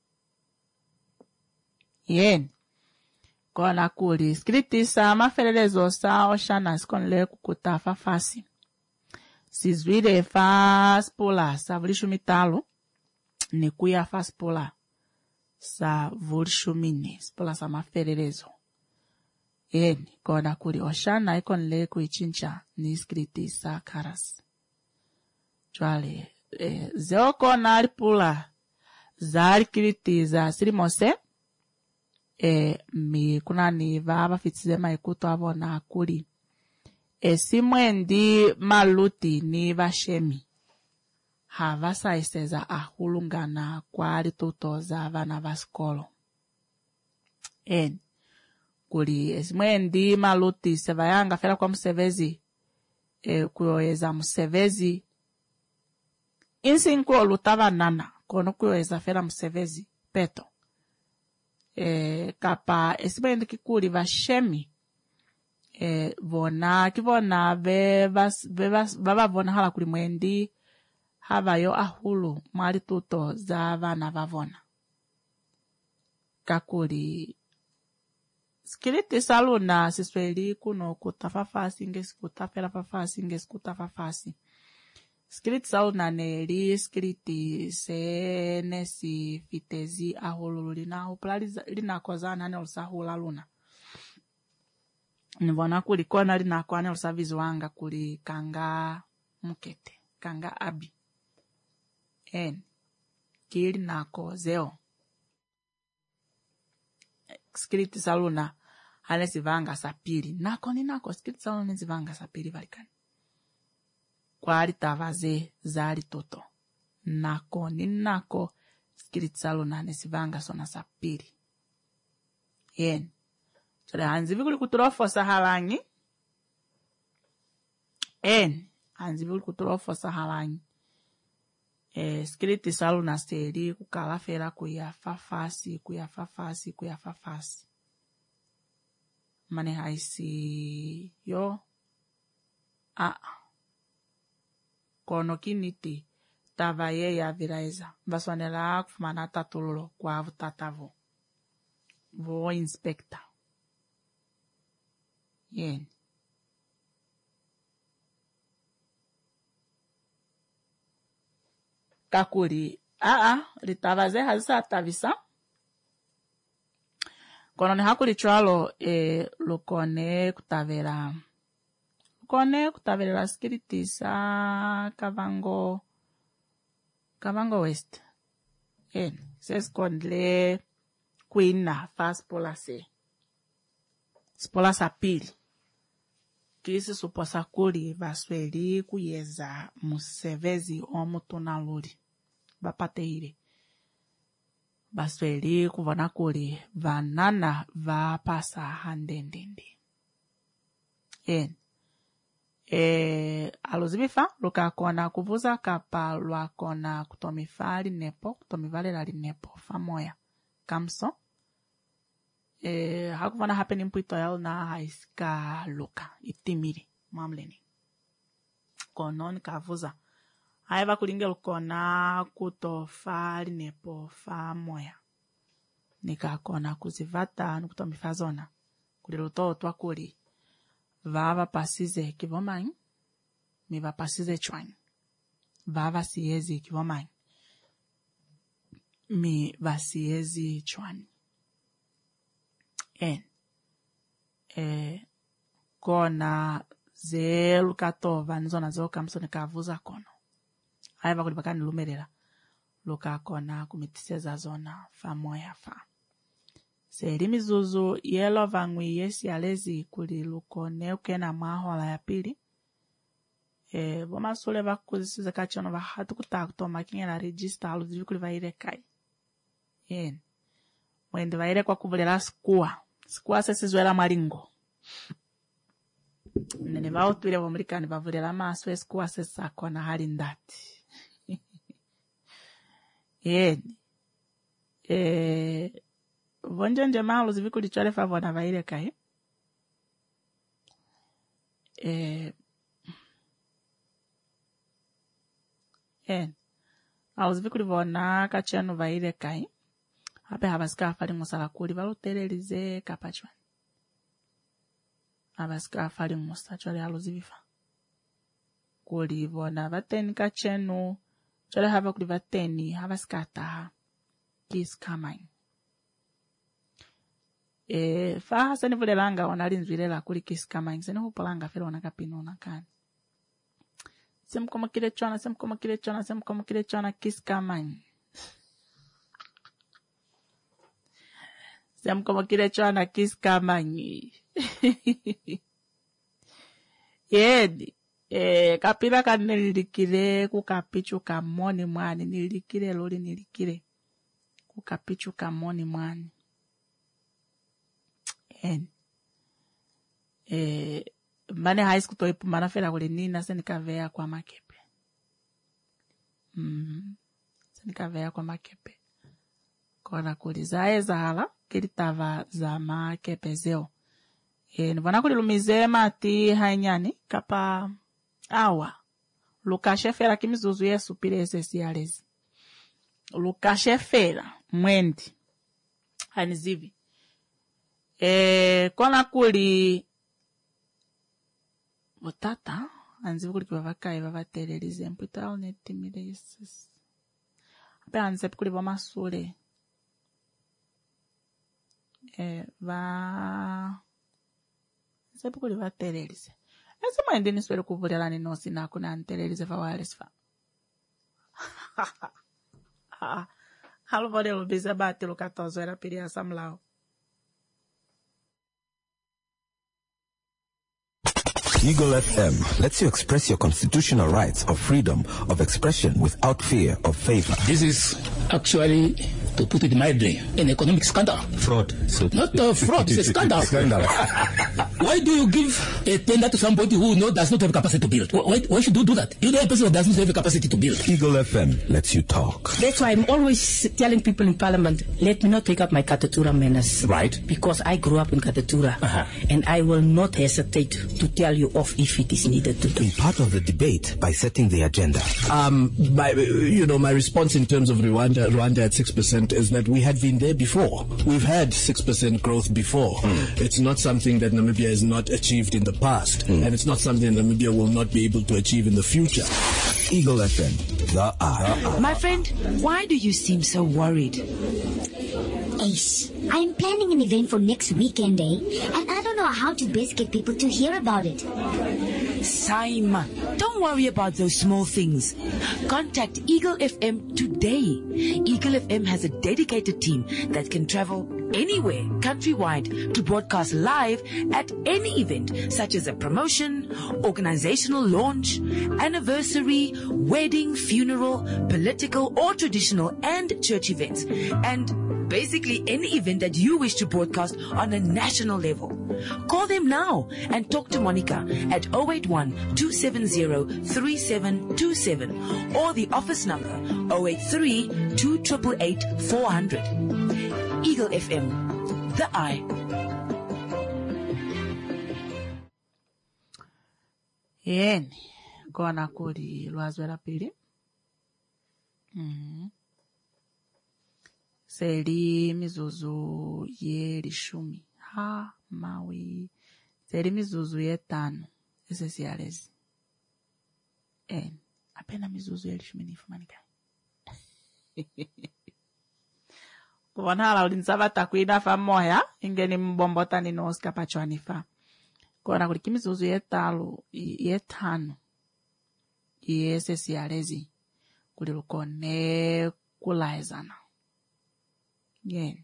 A: Yen. Kona kuli skritisa mafelelezo sa oshana skonle kukuta fafasi. Sizwide faz pola savlishumitalo. Ni kuya faz pola sa vulshumini. Pola sa mafelelezo. Yen. Kona kuli oshana ikonle kuichincha ni skritisa karas. Chwale. Zeo kona alipula. Zari kritiza sirimose. Mi kuna ni vava fitize maikuto avona kuri. Simwendi maluti ni vashemi. Havasa iseza ahulungana kwa alitutoza vana vaskolo. Kuri simwendi maluti sevayanga fela kwa musevezi. Kuyoeza musevezi. Insi nkuo lutava nana. Kono kuyoeza fela musevezi. Peto. Kapa esibendi kikuri vashemi vona kivona baba vona hala kuri mwendi havayo ahulu mwali tuto za vana vavona kakuri skiliti saluna sisweli kuno kutafafasi ngesi kutafela fafasi ngesi kutafafasi skiliti saluna neri skiliti senesi fitezi ahulu lina upulaliza lina kozana hane ulusahula luna. Nivona kuli kona lina kwa hane ulusavizi wanga kuli kanga mkete, kanga abi. Kili nako zeo. Skiliti saluna hane zivanga sapiri. Nako ni nako skiliti saluna zivanga sapiri valikani. Kwa alitavaze zari toto. Nako ni nako skiliti saluna nesivanga sona sapiri. Chale hanzivi kuli kuturofosa halangi. Hanzivi kuli kuturofosa halangi. Skiliti saluna seri kukalafera kuyafafasi. Mane haisi yo. Kono kiniti tava ye ya viraeza. Vaswanela kufumana tatululo kwa avutatavu. Vo inspector. Kakuri. Litavaze hazisa atavisa. Kono ni hakuri chwalo lukone kutavera. Kone kutavela skiliti sa Kavango West. Ses kondle kuina fast pola se. Spola sa pili. Kisi suposa kuri vasweli kuyeza musevezi omutuna luri. Bapateire. Vasweli kuvona kuri vanana va pasa handendende. Aluzibifa luka kona kuvuza kapa lwa kona kutomifali nepo kutomivalela linepo famoya kamso hakuvana hapeni mpwito yao na haisika luka itimiri mamleni konon kavuza haiva kulinge lukona kutofali nepo famoya nika kona kuzivata nukutomifazona kuliluto otwa kuri vava pasize kivomani, mi va pasize chwani. Vava siezi kivomani, mi va siezi chwani. Kona ze lukatova nizona zeo kamsone kavuza kono. Haiva kulipakani lumerela. Luka kona kumitiseza zona famoya fa. Seri mizuzu yelo vangwi yesi alezi kuli lukone ukena mahola ya pili. Boma sule vakuzisiza kachono vahatu kutakutoma kingela register aluzivi kuli vaire kai. Mwende vaire kwa kuvulela skua. Skua sesizwela maringo. Nene vautuile vomrikani vavulela maso skua sesako na hali ndati. Vonjenje mahalo zivikuli chale favona vaire kai. auzivikuli vona kachenu vaile kai ape havasika afali musala kuli valutelelize kapachwa havasika afali musa chole aluzivifa kuli vona vateni kachenu chole hava kuli vateni havasika ataha kis kamai fa sani vulelanga onalinzwilela kuli kis kamai sani hupolanga fela ona kapinona kani semkomokile chona kis kamai semkomokile chona kis kamai yedi kapila kanililikile kukapichu kamoni mwani nilikile loli nilikile kukapichu kamoni mwani mane high school toipu mana fela kule nina senikavea kwa makepe senikavea kwa makepe kona kuli zae zahala kilitava za makepe zeo nivona kuli lumize mati hainyani kapa awa lukashe fela kimizuzu yesu pile esesi alezi lukashe fela mwendi hanizivi kona kuli Otata, anzivu kuli vavakai vavatelelize mpwita au netimile yesus. Ape anzepu kuli vamasule. Anzepu kuli vatelelize. Ese mwendini swele kuvulela ni nosi na kuna antelelize vawalesfa. Halu vode lubize bati lukatozo era piri ya samlao.
D: Eagle FM lets you express your constitutional rights of freedom of expression without fear of favor.
F: This is actually, to put it mildly, an economic scandal.
D: Fraud. So
F: not fraud, it's a scandal. Why do you give a tender to somebody who does not have capacity to build? Why should you do that? You know a person that does not have the capacity to build.
D: Eagle FM lets you talk.
G: That's why I'm alwaalways telling people in Parliament, let me not take up my Katatura menace.
F: Right.
G: Because I grew up in Katatura. And I will not hesitate to tell you off if it is needed to do.
D: Be part of the debate by setting the agenda.
H: My response in terms of Rwanda at 6% is that we had been there before. We've had 6% growth before. It's not something that Namibia has not achieved in the past. And it's not something that Namibia will not be able to achieve in the future.
D: Eagle FM, the eye.
I: My friend, why do you seem so worried?
J: Ace, I'm planning an event for next weekend, and I don't know how to best get people to hear about it.
I: Simon, don't worry about those small things. Contact Eagle FM today. Eagle FM has a dedicated team that can travel anywhere countrywide to broadcast live at any event, such as a promotion, organizational launch, anniversary, wedding, funeral, political or traditional and church events, and basically any event that you wish to broadcast on a national level. Call them now and talk to Monica at 081-270-3727 or the office number 083-288-400. Eagle FM, the eye.
A: Yeni, kona kuli lwazwela pili. Seli mizuzu ye lishumi. Mawi. Seli mizuzu ye tano. Ese siyalezi. Apena mizuzu ye lishumi nifumanika. Kuwana ulinsaba takwina fa moya. Ingeni mbombota ni noska pachwanifa. Kona kuliki mizuzu ye tano. Ese siyalezi. Kulilukone kulaezana. Yen.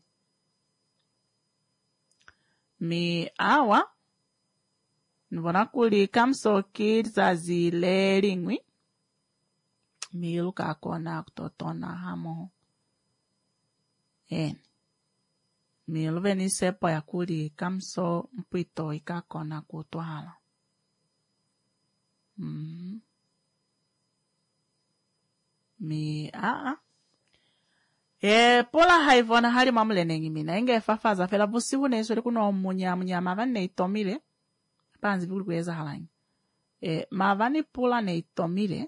A: Mi awa. Nivona kuli kamsoki zazile lingwi. Mi luka kona kutotona hamo. Yen. Mi luveni sepo ya kuli kamso mpito ikakona kutuhala. Mi pola haivona hali mamulene mina inge fafaza fela busibu neso likuno munyama vanne itomile panzi buli kweza halangi mavani pula ne itomire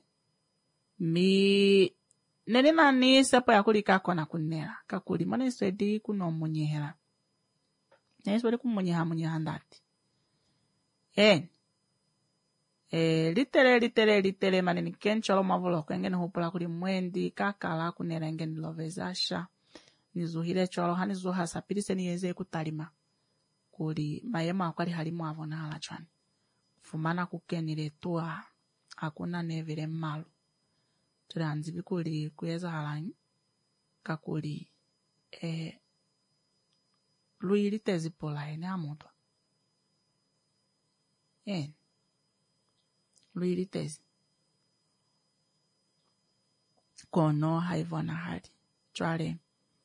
A: mi nenena ni sepo ya kulika kona kunera kakuli mane swedi kuno munyehera ne swedi kumunyeha ndati litere mane ni kencholo mavulo kwengene hupula kuli mwendi kakala kunera ngeni lovezasha nizuhire cholo hani zuha sapirise ni yeze kutalima kuli mayema akwali halimu avona hala chwani fumana kukenire tua hakuna nevire malu turanzi bikuli kuyeza halanyi kakuli luili tezi pola ene amoto luili tezi kono haivona hali chwale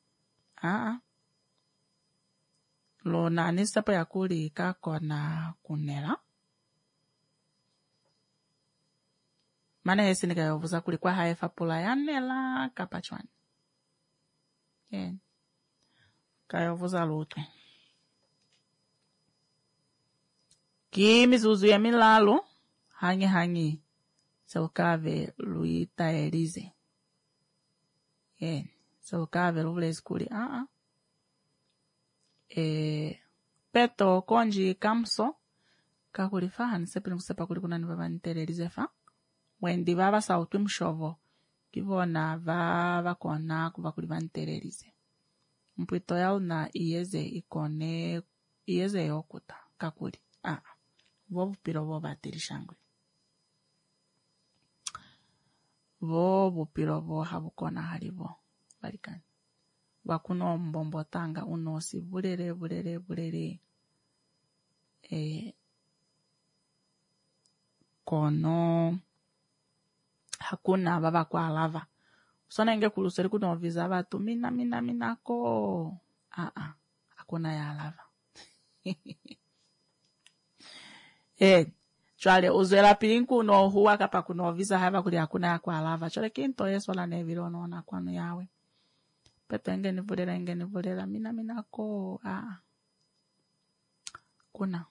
A: lo nani sapa ya kuli kakona kunela mana hesi nika yovuza kuli kwa haefa pula ya nela kapachwani kayovuza lutu kimi zuzu ya milalo hangi saukave luita elize saukave luvulezi kuli peto konji kamso kakulifaha nisepili kusepa kuli kuna nivava niterelize fa mwendi vava sautu mshovo kivona vava kona kuva kuli vaniterelize mpwito yao na iyeze yokuta kakuli vovu piro vova atirishangwe vovu piro voha vukona halivo valikani wakuno mbombo tanga unosi bulere kono hakuna baba kwa lava usona inge kuluseri kuno visa watu mina ko hakuna ya lava chwale uzela pilinku no huwa kapa kuno visa hava kuli hakuna ya kwa lava chwale kinto yeso la nevilo nona kwano yawe peto engeni vulera mina ko kuna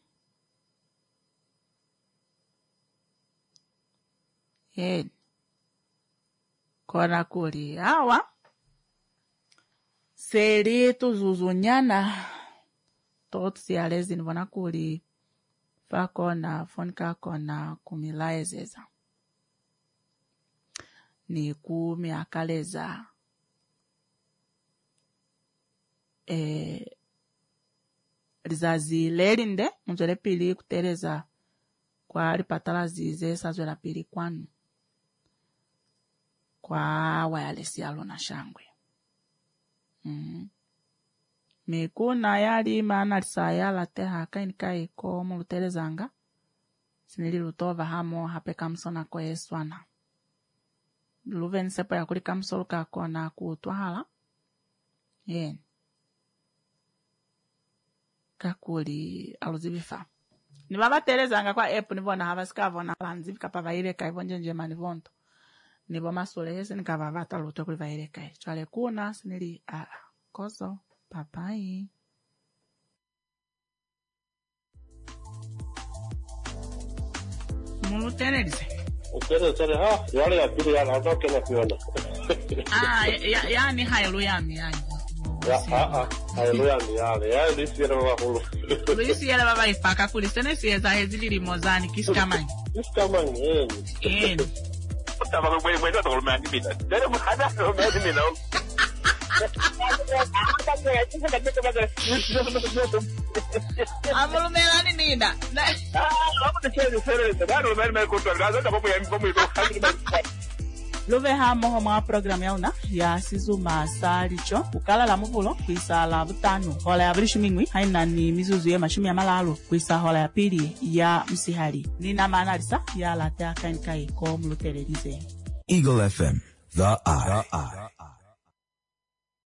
A: kona kuli awa seri tuzuzunyana totu siyalezi nivona kuli fakona fonika kona kumilaezeza ni kumiakaleza rizazi lerinde mzwele pili kutereza kwa ripatala zize sazwela pili kwanu kwa wayalesi yalo na shangwe mikuna yali maana lisaya teha kaini kai ko muluterezanga sinili lutova hamo hapeka msona ko yeswana luven sepa ya kuli kamsolo kakona kutwahala kakuli aluzibifa ni baba terezanga kwa app nivona havasikavona lanzi kapa vaireka ivonje njema nivonto nibo masole hese nikava vata luto kuli vaireka chwale kuna sinili koso papai mulutereze
C: utereze yale ya pili ya natoke na kuona
A: yani hailuyami yani
C: ya lisiera baba hulu
A: lisiera baba ifaka kuli sene sieza hezili limozani kisikamani
C: Tava bueno todo me anima. Pero nada no me anima.
A: Amulumela ni nida.
C: Vamos deixar de ser entendado, me contornado, tampoco ya me
A: Love hamo mwa program yauna ya sizuma salicho ukala la muvulo kwisa la butano hola ya brishu mingwi haina ni mizuzu ya mashumi ya malalo kwisa hola ya pili ya msihari nina manarisa ya latea kankai ko muluterelize
D: Eagle FM, the eye.